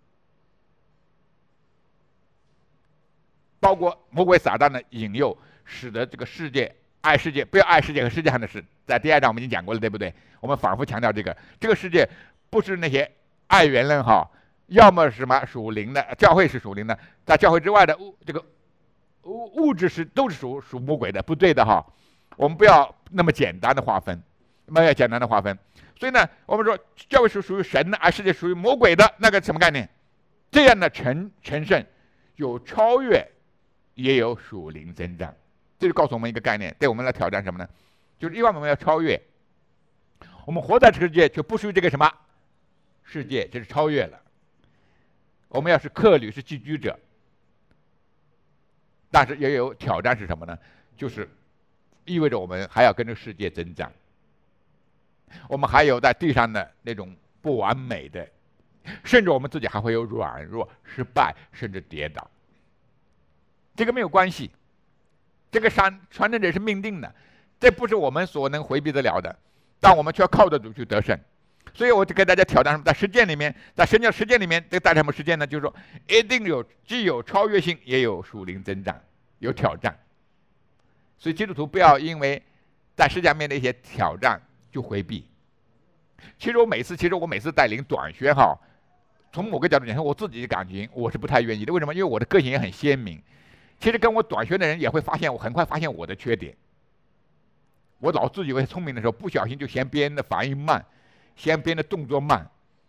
包括魔鬼撒旦的引诱，使得这个世界爱世界，不要爱世界和世界上的事。在第二章我们已经讲过了，对不对？我们反复强调这个，这个世界不是那些爱缘人哈，要么是什么属灵的，教会是属灵的，在教会之外的物这个物物质是都是属属魔鬼的，不对的哈。我们不要那么简单的划分。没有简单的划分，所以呢，我们说教会是属于神的，而世界属于魔鬼的，那个什么概念？这样的成成圣，有超越，也有属灵增长，这就告诉我们一个概念，对我们来挑战什么呢？就是因为我们要超越，我们活在这个世界就不属于这个什么世界，这是超越了。我们要是客旅，是寄居者，但是也有挑战是什么呢？就是意味着我们还要跟着世界增长。我们还有在地上的那种不完美的，甚至我们自己还会有软弱、失败，甚至跌倒。这个没有关系，这个传传承者是命定的，这不是我们所能回避得了的，但我们却要靠着主去得胜。所以我就给大家挑战什么，在实践里面，在神教实践里面，这个带什么实践呢？就是说，一定有既有超越性，也有属灵增长，有挑战。所以基督徒不要因为在世界面的一些挑战就回避。其实我每次，其实我每次带领短宣哈，从某个角度讲，我自己的感情我是不太愿意的。为什么？因为我的个性也很鲜明。其实跟我短宣的人也会发现，我很快发现我的缺点。我老自以为聪明的时候，不小心就嫌别人的反应慢，嫌别人的动作慢，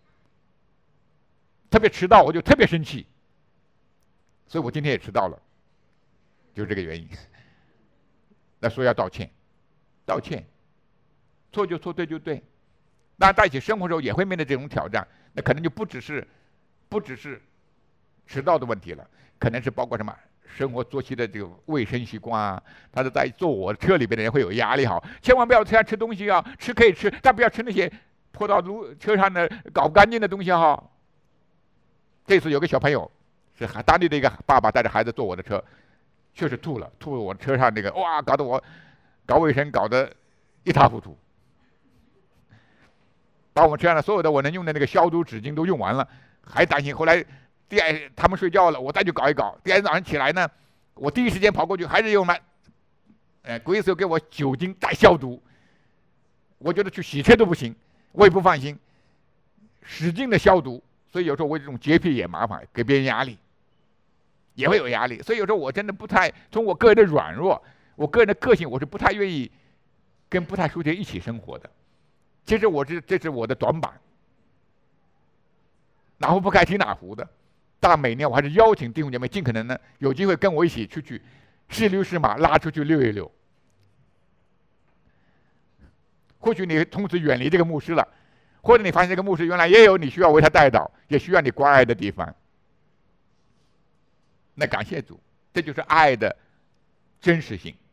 特别迟到我就特别生气。所以我今天也迟到了，就是这个原因。那说要道歉，道歉，错就错，对就对。当然，在一起生活的时候也会面对这种挑战，那可能就不只是，不只是迟到的问题了，可能是包括什么生活作息的这个卫生习惯啊，他是在坐我车里边的人会有压力哈，千万不要车上吃东西啊，吃可以吃，但不要吃那些泼到路车上的搞不干净的东西哈。这次有个小朋友是当地的一个爸爸带着孩子坐我的车，确实吐了，吐了我车上那个，哇，搞得我搞卫生搞得一塌糊涂，把我们车上的所有的我能用的那个消毒纸巾都用完了，还担心后来。第二，他们睡觉了，我再去搞一搞。第二天早上起来呢，我第一时间跑过去，还是用来，呃，鬼手给我酒精再消毒。我觉得去洗车都不行，我也不放心，使劲的消毒。所以有时候我这种洁癖也麻烦，给别人压力，也会有压力。所以有时候我真的不太，从我个人的软弱，我个人的个性，我是不太愿意跟不太熟的人一起生活的。其实我这这是我的短板，哪壶不开提哪壶的。但每年我还是邀请弟兄姐妹尽可能呢有机会跟我一起出去是驴是马拉出去溜一溜。或许你从此远离这个牧师了，或者你发现这个牧师原来也有你需要为他代祷，也需要你关爱的地方。那感谢主，这就是爱的真实性。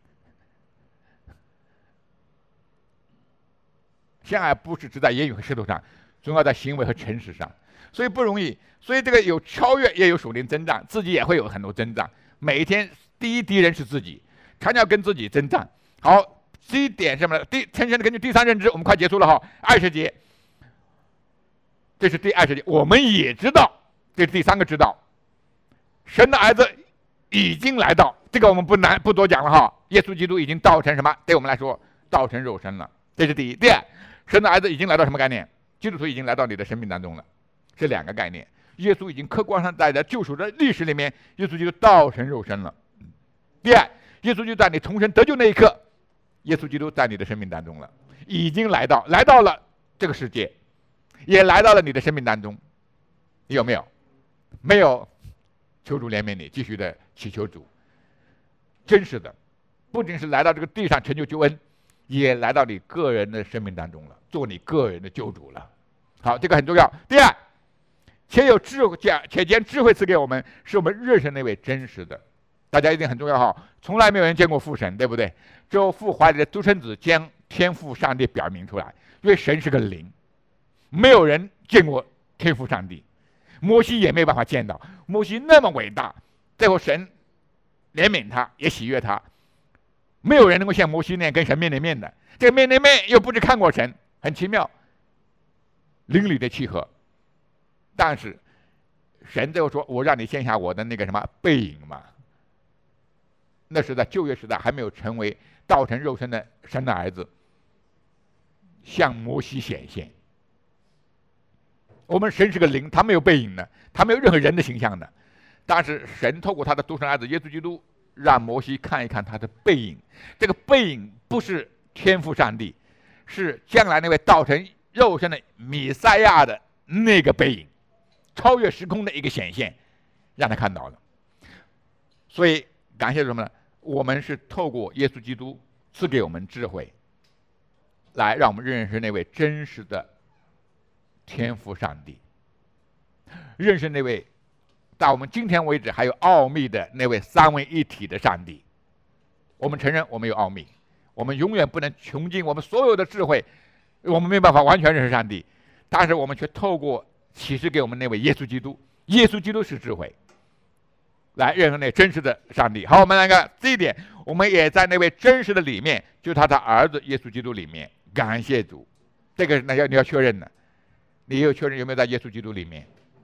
相爱不是只在言语和舌头上，总要在行为和诚实上。所以不容易，所以这个有超越，也有属灵征战，自己也会有很多征战。每一天第一敌人是自己，常常跟自己征战。好，第一点是什么呢？第陈先生根据第三认知，我们快结束了哈，二十节，这是第二十节。我们也知道，这是第三个知道，神的儿子已经来到，这个我们不难不多讲了哈。耶稣基督已经道成什么？对我们来说，道成肉身了，这是第一。第二，神的儿子已经来到什么概念？基督徒已经来到你的生命当中了。这两个概念，耶稣已经客观上在的救赎的历史里面，耶稣基督道成肉身了。第二，耶稣就在你重生得救那一刻，耶稣基督在你的生命当中了，已经来到，来到了这个世界，也来到了你的生命当中。你有没有？没有，求主怜悯你，继续的祈求主。真实的，不仅是来到这个地上成就救恩，也来到你个人的生命当中了，做你个人的救主了。好，这个很重要。第二，且有智慧，且将智慧赐给我们，使我们认识那位真实的。大家一定很重要哈，从来没有人见过父神，对不对？只有父怀里的独生子将天父上帝表明出来，因为神是个灵，没有人见过天父上帝，摩西也没有办法见到。摩西那么伟大，最后神怜悯他，也喜悦他，没有人能够像摩西那样跟神面对面的。这个面对面又不是看过神，很奇妙，邻里的契合。但是神最后说，我让你见下我的那个什么背影嘛。那是在旧约时代还没有成为道成肉身的神的儿子，向摩西显现。我们神是个灵，他没有背影的，他没有任何人的形象的。但是神透过他的独生儿子耶稣基督，让摩西看一看他的背影。这个背影不是天父上帝，是将来那位道成肉身的弥赛亚的那个背影，超越时空的一个显现，让他看到了。所以感谢什么呢？我们是透过耶稣基督赐给我们智慧，来让我们认识那位真实的天父上帝，认识那位到我们今天为止还有奥秘的那位三位一体的上帝。我们承认我们有奥秘，我们永远不能穷尽我们所有的智慧，我们没办法完全认识上帝，但是我们却透过启示给我们那位耶稣基督，耶稣基督是智慧，来认识那真实的上帝。好，我们来看这一点，我们也在那位真实的里面，就是他的儿子耶稣基督里面。感谢主，这个那要你要确认的，你有确认有没有在耶稣基督里面？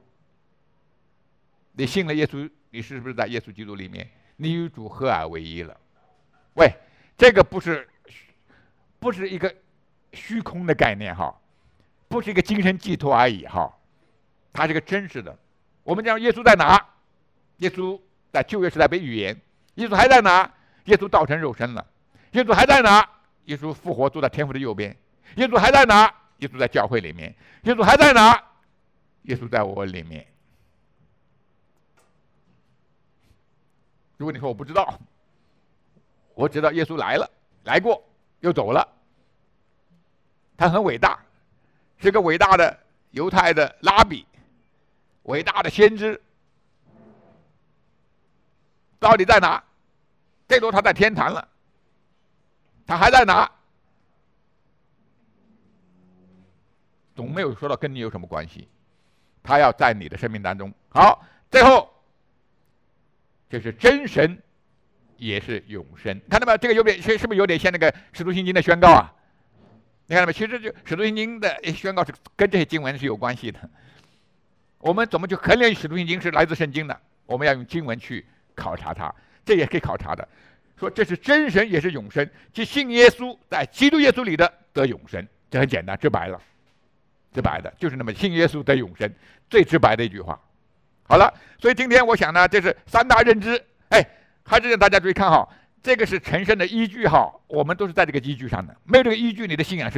你信了耶稣，你是不是在耶稣基督里面？你与主合而为一了。喂，这个不是不是一个虚空的概念哈，不是一个精神寄托而已哈，它是个真实的。我们讲耶稣在哪？耶稣在旧约时代被预言，耶稣还在哪？耶稣道成肉身了。耶稣还在哪？耶稣复活坐在天父的右边。耶稣还在哪？耶稣在教会里面。耶稣还在哪？耶稣在我里面。如果你说我不知道，我知道耶稣来了，来过又走了，他很伟大，是个伟大的犹太的拉比，伟大的先知， 到底在哪？这时候他在天堂了，他还在哪？总没有说到跟你有什么关系。他要在你的生命当中。好，最后就是真神也是永生，看到没有？这个有点是是不是有点像那个《使徒行经》的宣告啊？你看到没有？其实就《使徒行经》的宣告是跟这些经文是有关系的。我们怎么去衡量《使徒行经》是来自圣经的？我们要用经文去考察它，这也可以考察的。说这是真神也是永生，即信耶稣在基督耶稣里的得永生，这很简单，直白了。直白的就是那么信耶稣得永生，最直白的一句话。好了，所以今天我想呢，这是三大认知。哎，还是让大家注意看哈，这个是成圣的依据哈，我们都是在这个依据上的，没有这个依据，你的信仰是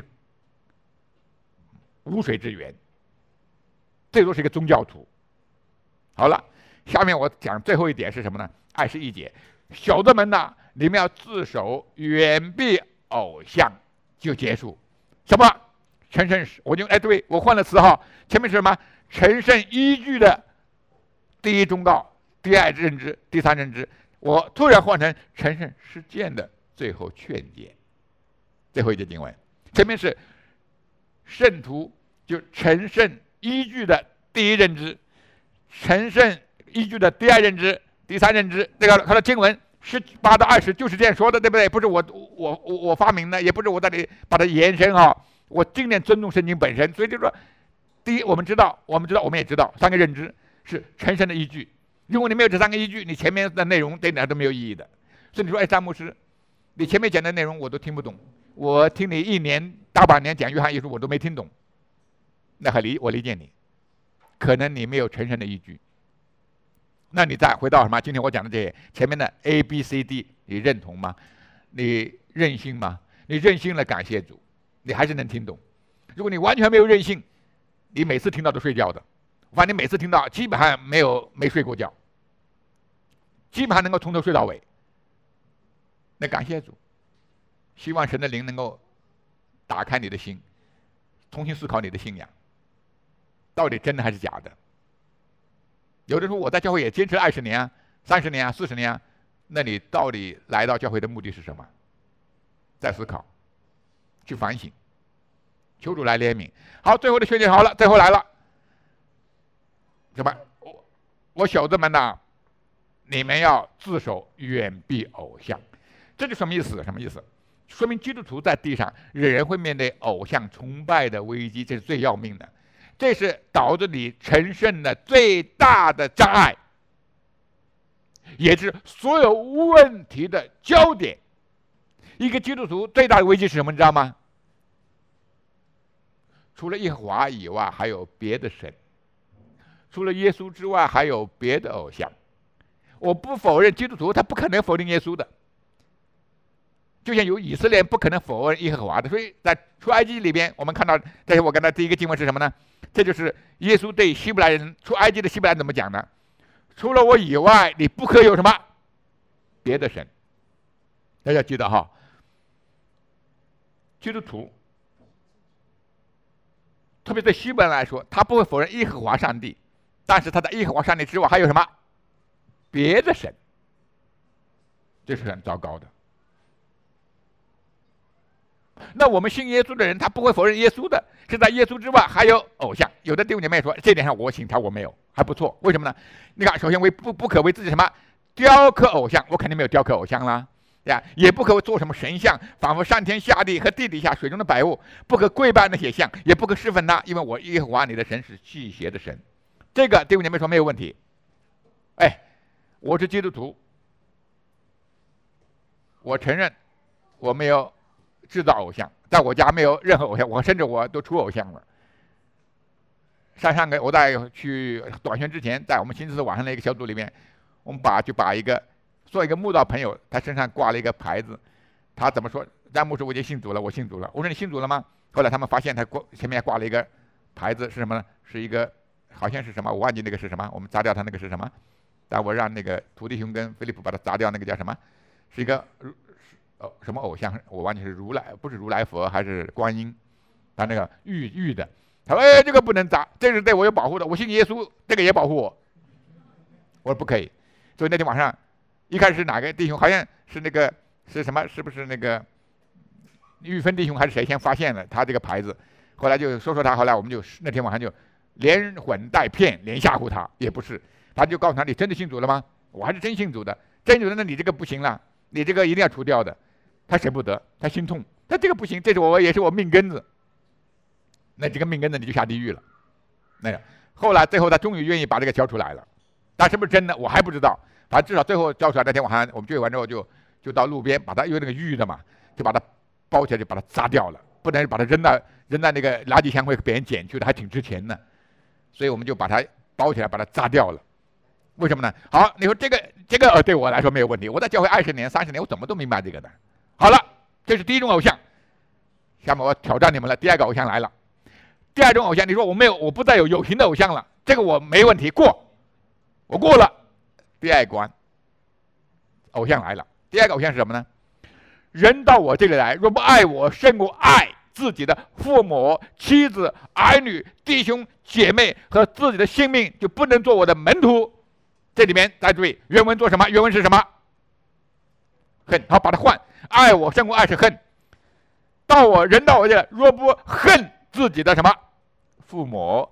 无水之源，最多是一个宗教徒。好了，下面我讲最后一点是什么呢？二十一节，小的们呐，你们要自守，远避偶像，就结束。什么？成圣，我就哎，对我换了词哈，前面是什么？成圣依据的第一忠告，第二认知，第三认知，我突然换成成圣实践的最后劝诫。最后一节经文，前面是圣徒就成圣依据的第一认知，成圣依据的第二认知，第三认知。这个它的经文十八到二十就是这样说的，对不对？不是我我我我发明的，也不是我在这里把它延伸哈。我尽量尊重圣经本身，所以就说，第一，我们知道，我们知道，我们也知道，三个认知是成圣的依据。如果你没有这三个依据，你前面的内容对你来都没有意义的。所以你说，哎，詹牧师，你前面讲的内容我都听不懂，我听你一年大半年讲约翰一书，我都没听懂。那很理我理解你，可能你没有成圣的依据。那你再回到什么？今天我讲的这些前面的 A B C D， 你认同吗？你任性吗？你任性了，感谢主。你还是能听懂。如果你完全没有韧性，你每次听到都睡觉的。反正你每次听到，基本上没有没睡过觉，基本上能够从头睡到尾。那感谢主，希望神的灵能够打开你的心，重新思考你的信仰，到底真的还是假的。有的时候我在教会也坚持二十年啊、三十年啊、四十年啊，那你到底来到教会的目的是什么？再思考。去反省，求主来怜悯。好，最后的劝诫好了，最后来了，什么？我我小子们呐，你们要自守，远避偶像。这就什么意思？什么意思？说明基督徒在地上仍然会面对偶像崇拜的危机，这是最要命的，这是导致你成圣的最大的障碍，也是所有问题的焦点。一个基督徒最大的危机是什么？你知道吗？除了耶和华以外，还有别的神；除了耶稣之外，还有别的偶像。我不否认基督徒他不可能否定耶稣的，就像有以色列人不可能否认耶和华的。所以在出埃及里边，我们看到，这是我刚才第一个经文是什么呢？这就是耶稣对希伯来人出埃及的希伯来人怎么讲呢？除了我以外，你不可有什么别的神。大家记得哈。基督徒，特别对希伯来人来说，他不会否认耶和华上帝，但是他在耶和华上帝之外还有什么别的神，这是很糟糕的。那我们信耶稣的人，他不会否认耶稣的，是在耶稣之外还有偶像。有的弟兄姐妹说，这点上我信他，我没有，还不错。为什么呢？你看，首先为不不可为自己什么雕刻偶像，我肯定没有雕刻偶像啦。呀，也不可做什么神像，仿佛上天下地和地底下水中的百物，不可跪拜那些像，也不可侍奉他，因为我耶和华你的神是祭邪的神。这个弟兄姐妹说没有问题。哎，我是基督徒，我承认我没有制造偶像，在我家没有任何偶像，我甚至我都出偶像了。上上个我在去短宣之前，在我们新思网上的一个小组里面，我们把就把一个。做一个慕道朋友，他身上挂了一个牌子，他怎么说？詹牧师，我已经信主了，我信主了。我说你信主了吗？后来他们发现他挂前面挂了一个牌子，是什么呢？是一个好像是什么，我忘记那个是什么。我们砸掉他那个是什么？但我让那个土地兄跟菲利普把它砸掉，那个叫什么？是一个哦什么偶像？我忘记是如来，不是如来佛还是观音？他那个玉玉的。他说：“哎，这个不能砸，这是对我有保护的。我信耶稣，这个也保护我。”我说不可以。所以那天晚上。 一开始是哪个弟兄？好像是那个是什么？是不是那个玉芬弟兄还是谁先发现了他这个牌子？后来就说说他，后来我们就那天晚上就连混带骗，连吓唬他，也不是，他就告诉他：你真的信主了吗？我还是真信主的，真信主的，那你这个不行了，你这个一定要除掉的。他舍不得，他心痛，他这个不行，这是我也是我命根子。那这个命根子你就下地狱了。那个后来最后他终于愿意把这个交出来了，但是不是真的我还不知道，反正至少最后交出来那天晚上我们聚会完之后就就到路边把他因为那个玉的嘛，就把它包起来就把它砸掉了，不能把它扔到扔在那个垃圾箱会被人捡去的，还挺值钱的，所以我们就把它包起来把它砸掉了。为什么呢？好，你说这个这个呃对我来说没有问题，我在教会二十年三十年我怎么都明白这个的。好了，这是第一种偶像。下面我挑战你们了，第二个偶像来了。第二种偶像，你说我没有，我不再有有形的偶像了，这个我没问题，过，我过了。第二关，偶像来了。第二个偶像是什么呢？人到我这里来，若不爱我胜过爱自己的父母、妻子、儿女、弟兄、姐妹和自己的性命，就不能做我的门徒。这里面大家注意，原文做什么？原文是什么？恨。好，把它换。爱我胜过爱是恨。到我人到我这里，若不恨自己的什么父母、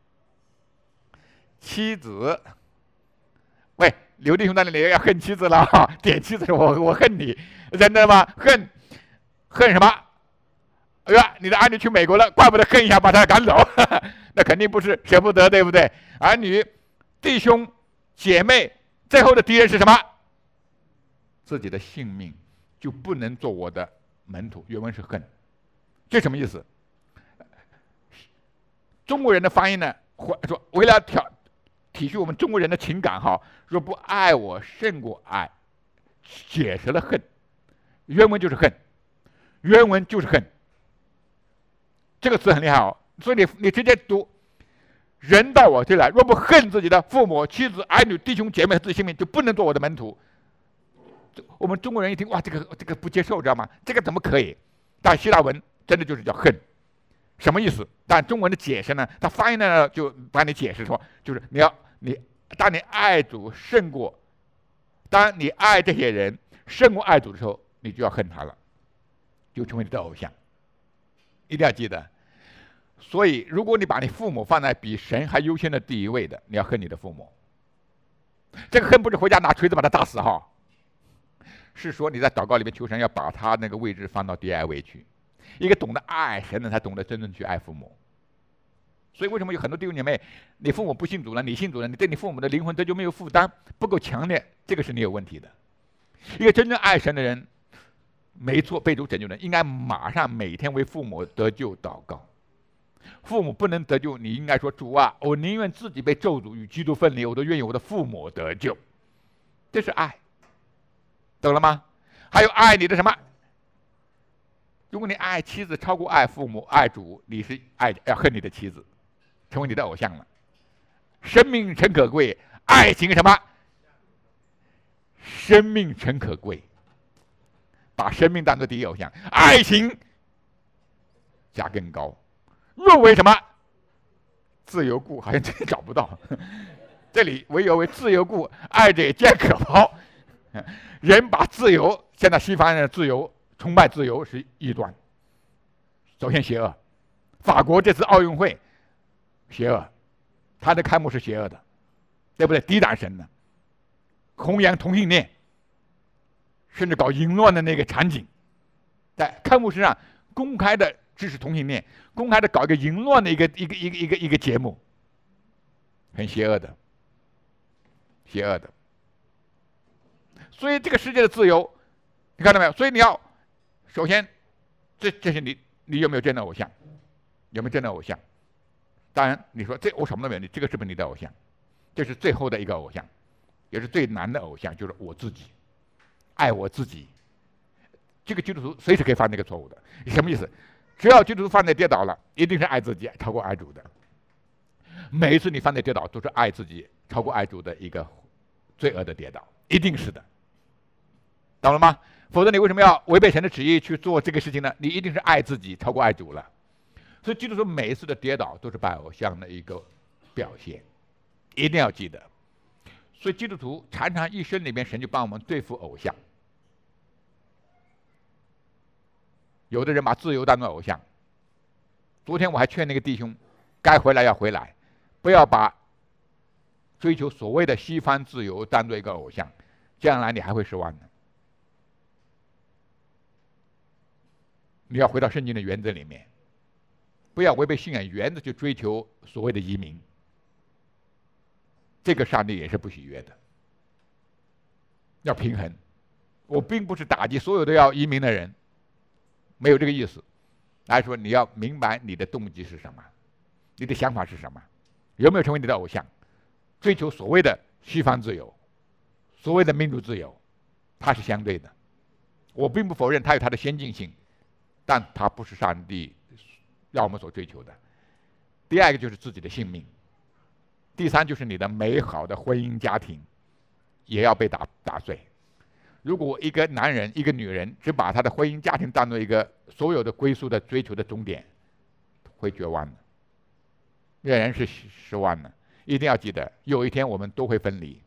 妻子，喂，刘弟兄在那里要恨妻子了，点妻子，我我恨你，真的吗？恨恨什么？哎呀，你的儿女去美国了，怪不得恨一下把他赶走，那肯定不是舍不得，对不对？儿女、弟兄、姐妹，最后的敌人是什么？自己的性命就不能做我的门徒。原文是恨，这什么意思？中国人的翻译呢，说为了挑体恤我们中国人的情感哈，若不爱我胜过爱，解释了恨。原文就是恨，原文就是恨。这个词很厉害哦，所以你你直接读，人到我这来，若不恨自己的父母、妻子、儿女、弟兄、姐妹和自己性命，就不能做我的门徒。我们中国人一听，哇，这个这个不接受，知道吗？这个怎么可以？但希腊文真的就是叫恨，什么意思？但中文的解释呢，他翻译呢就帮你解释说，就是你要你当你爱主胜过，当你爱这些人胜过爱主的时候，你就要恨他了，就成为你的偶像。一定要记得。所以，如果你把你父母放在比神还优先的第一位的，你要恨你的父母。这个恨不是回家拿锤子把他打死哈，是说你在祷告里面求神要把他那个位置放到第二位去。一个懂得爱神的，才懂得真正去爱父母。所以为什么有很多弟兄姐妹，你父母不信主了，你信主了，你对你父母的灵魂得救没有负担，不够强烈，这个是你有问题的。一个真正爱神的人，没错，被主拯救的人应该马上每天为父母得救祷告。父母不能得救，你应该说主啊，我宁愿自己被咒诅与基督分离，我都愿意我的父母得救。这是爱，懂了吗？还有爱你的什么？如果你爱妻子超过爱父母、爱主，你是爱要恨你的妻子，成为你的偶像了。生命诚可贵，爱情什么？生命诚可贵，把生命当作第一偶像，爱情价更高。若为什么？自由故，好像真找不到。这里唯有为自由故，爱者皆可抛。人把自由，现在西方人的自由，崇拜自由是异端。首先邪恶，法国这次奥运会邪恶，它的开幕是邪恶的，对不对？抵挡神的，弘扬同性恋，甚至搞淫乱的那个场景，在开幕式上公开的支持同性恋，公开的搞一个淫乱的一个一个一个一个一个节目，很邪恶的，邪恶的。所以这个世界的自由，你看到没有？所以你要首先，这这是你你有没有真的偶像？有没有真的偶像？当然，你说这我什么都没有，这个是不是你的偶像？这是最后的一个偶像，也是最难的偶像，就是我自己，爱我自己。这个基督徒随时可以犯这个错误的，什么意思？只要基督徒犯罪跌倒了，一定是爱自己超过爱主的。每一次你犯罪跌倒，都是爱自己超过爱主的一个罪恶的跌倒，一定是的，懂了吗？否则你为什么要违背神的旨意去做这个事情呢？你一定是爱自己超过爱主了。所以基督徒每一次的跌倒都是拜偶像的一个表现，一定要记得。 所以基督徒常常一生里面，神就帮我们对付偶像。有的人把自由当作偶像。昨天我还劝那个弟兄，该回来要回来，不要把追求所谓的西方自由当作一个偶像，将来你还会失望的。你要回到圣经的原则里面，不要违背信仰原则去追求所谓的移民，这个上帝也是不喜悦的。要平衡，我并不是打击所有的要移民的人，没有这个意思。来说，你要明白你的动机是什么，你的想法是什么，有没有成为你的偶像？追求所谓的西方自由，所谓的民主自由，它是相对的。我并不否认它有它的先进性，但它不是上帝让我们所追求的。第二个就是自己的性命，第三就是你的美好的婚姻家庭也要被打打碎。如果一个男人一个女人只把他的婚姻家庭当做一个所有的归宿的追求的终点，会绝望的，让人是失望的。一定要记得，有一天我们都会分离，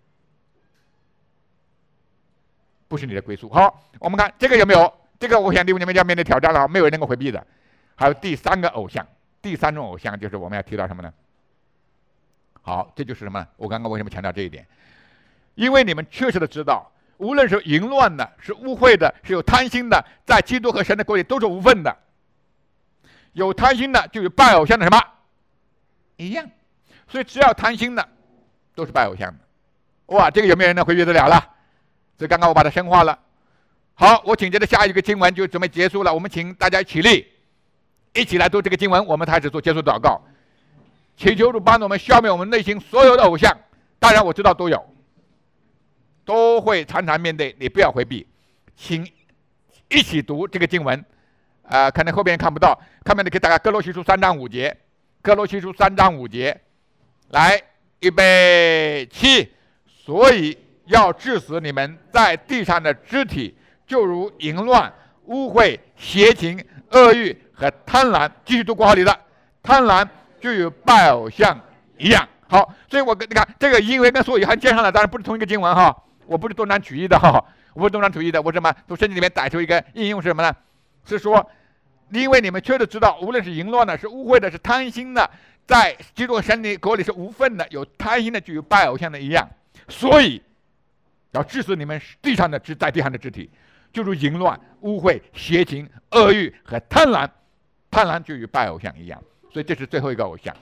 不是你的归宿。好，我们看这个有没有？这个偶像，你们要面对挑战了，没有人能够回避的。还有第三个偶像，第三种偶像就是我们要提到什么呢？好，这就是什么？我刚刚为什么强调这一点？因为你们确实的知道，无论是淫乱的，是污秽的，是有贪心的，在基督和神的国里都是无份的。有贪心的就有拜偶像的什么一样，所以只要贪心的都是拜偶像的。哇，这个有没有人能回避得了了？所以刚刚我把它深化了。好，我紧接着下一个经文就准备结束了，我们请大家起立，一起来读这个经文，我们开始做结束祷告。祈求主帮助我们消灭我们内心所有的偶像，当然我知道都有，都会常常面对，你不要回避，请一起读这个经文。呃，可能后边看不到，看面的给大家哥罗西书三章五节，哥罗西书三章五节，来，预备起，所以要治死你们在地上的肢体，就如淫乱、污秽、邪情、恶欲和贪婪。继续读国号里的贪婪。就有拜偶像一样。好，所以我你看这个因为跟所以还接上了，当然不是同一个经文哈，我不是东南取义的哈，我不是东南取义的，我什么从圣经里面带出一个应用是什么呢？是说，因为你们确实知道，无论是淫乱的、是污秽的、是贪心的，在基督神的国里是无份的，有贪心的就有拜偶像的一样，所以要治死你们地上的肢在地上的肢体，就如淫乱、污秽、邪情、恶欲和贪婪，贪婪就与拜偶像一样。所以这是最后一个偶像，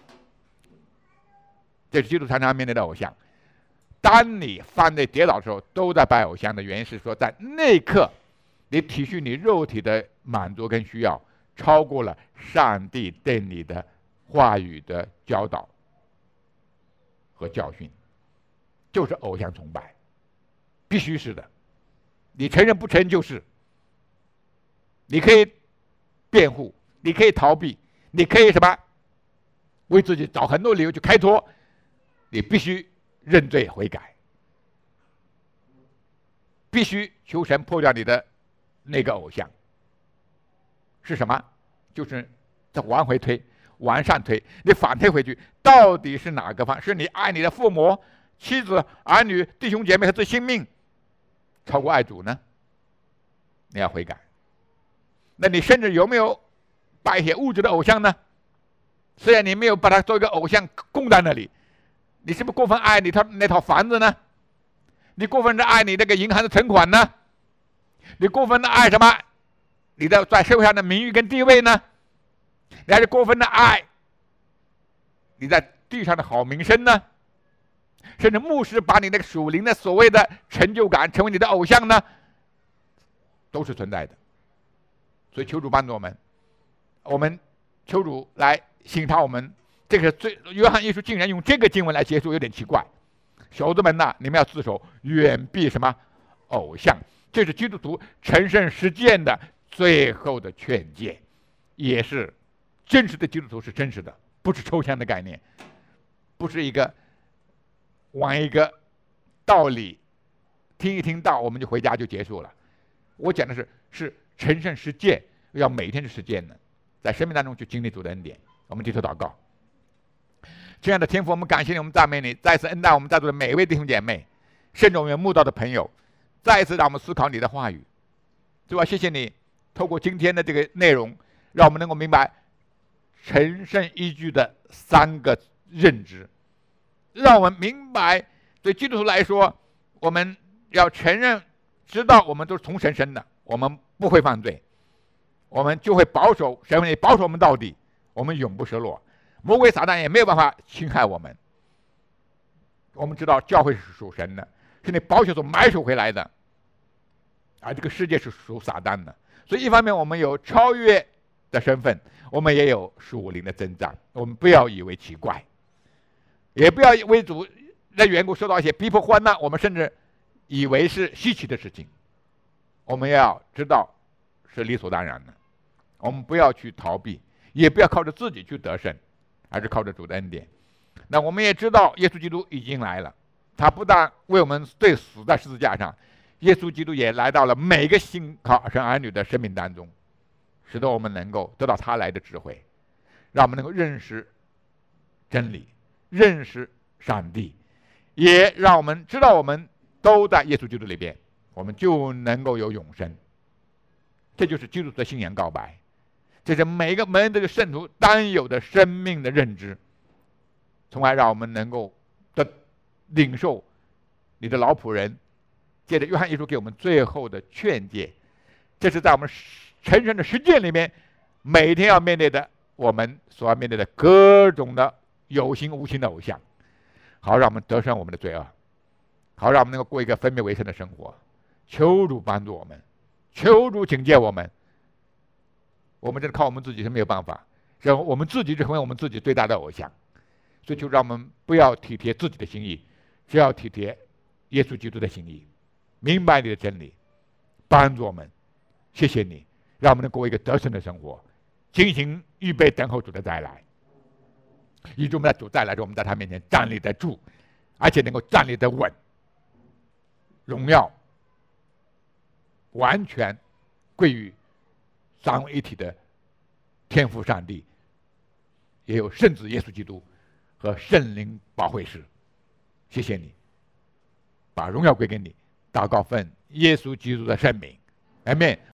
这是基督常常面对的偶像。当你犯罪跌倒的时候，都在拜偶像的原因是说，在那一刻，你体恤你肉体的满足跟需要，超过了上帝对你的话语的教导和教训，就是偶像崇拜，必须是的。你承认不承认就是，你可以辩护，你可以逃避。你可以什么为自己找很多理由去开脱，你必须认罪悔改，必须求神破掉你的那个偶像。是什么？就是再往回推，往上推，你反推回去，到底是哪个方？是你爱你的父母、妻子、儿女、弟兄姐妹和自己性命超过爱主呢？你要悔改。那你甚至有没有拜一些物质的偶像呢？虽然你没有把它做一个偶像供在那里，你是不是过分爱你套那套房子呢？你过分的爱你那个银行的存款呢？你过分的爱什么？你的在社会上的名誉跟地位呢？你还是过分的爱你在地上的好名声呢？甚至牧师把你那个属灵的所谓的成就感成为你的偶像呢？都是存在的。所以求主帮助我们。我们求主来醒察我们，这个是最约翰一书竟然用这个经文来结束，有点奇怪。小子们呐，你们要自首，远避什么偶像？这是基督徒成圣实践的最后的劝诫，也是真实的基督徒是真实的，不是抽象的概念，不是一个往一个道理听一听到我们就回家就结束了。我讲的是是成圣实践，要每天去实践的。在生命当中去经历主的恩典，我们低头祷告。 亲爱的天父，我们感谢你，我们赞美你，再次恩待我们在座的每一位弟兄姐妹，甚至我们慕道的朋友，再一次让我们思考你的话语。主啊，谢谢你透过今天的这个内容，让我们能够明白成圣依据的三个认知，让我们明白对基督徒来说，我们要承认知道我们都是从神生的，我们不会犯罪，我们就会保守神会保守我们到底，我们永不失落，魔鬼撒旦也没有办法侵害我们。我们知道教会是属神的，是你保守所买赎回来的，而这个世界是属撒旦的。所以一方面我们有超越的身份，我们也有属灵的增长，我们不要以为奇怪，也不要为主的缘故受到一些逼迫患难，我们甚至以为是稀奇的事情。我们要知道是理所当然的，我们不要去逃避，也不要靠着自己去得胜，而是靠着主的恩典。那我们也知道耶稣基督已经来了，他不但为我们对死在十字架上，耶稣基督也来到了每个信靠神儿女的生命当中，使得我们能够得到他来的智慧，让我们能够认识真理，认识上帝，也让我们知道我们都在耶稣基督里边，我们就能够有永生。这就是基督徒的信仰告白，这是每一个门的圣徒当有的生命的认知，从而让我们能够的领受你的老仆人借着约翰一书给我们最后的劝诫。这是在我们成圣的实践里面每天要面对的，我们所要面对的各种的有形无形的偶像，好让我们得胜我们的罪恶，好让我们能够过一个分别为圣的生活。求主帮助我们，求主警戒我们，我们真的靠我们自己是没有办法，然后我们自己就成为我们自己最大的偶像。所以就让我们不要体贴自己的心意，只要体贴耶稣基督的心意，明白你的真理，帮助我们。谢谢你，让我们能过一个得胜的生活，精心预备等候主的再来。以致我们在主再来时，我们在他面前站立得住，而且能够站立得稳，荣耀完全归于三位一体的天父上帝，也有圣子耶稣基督和圣灵保惠师。谢谢你，把荣耀归给你，祷告奉耶稣基督的圣名，阿们。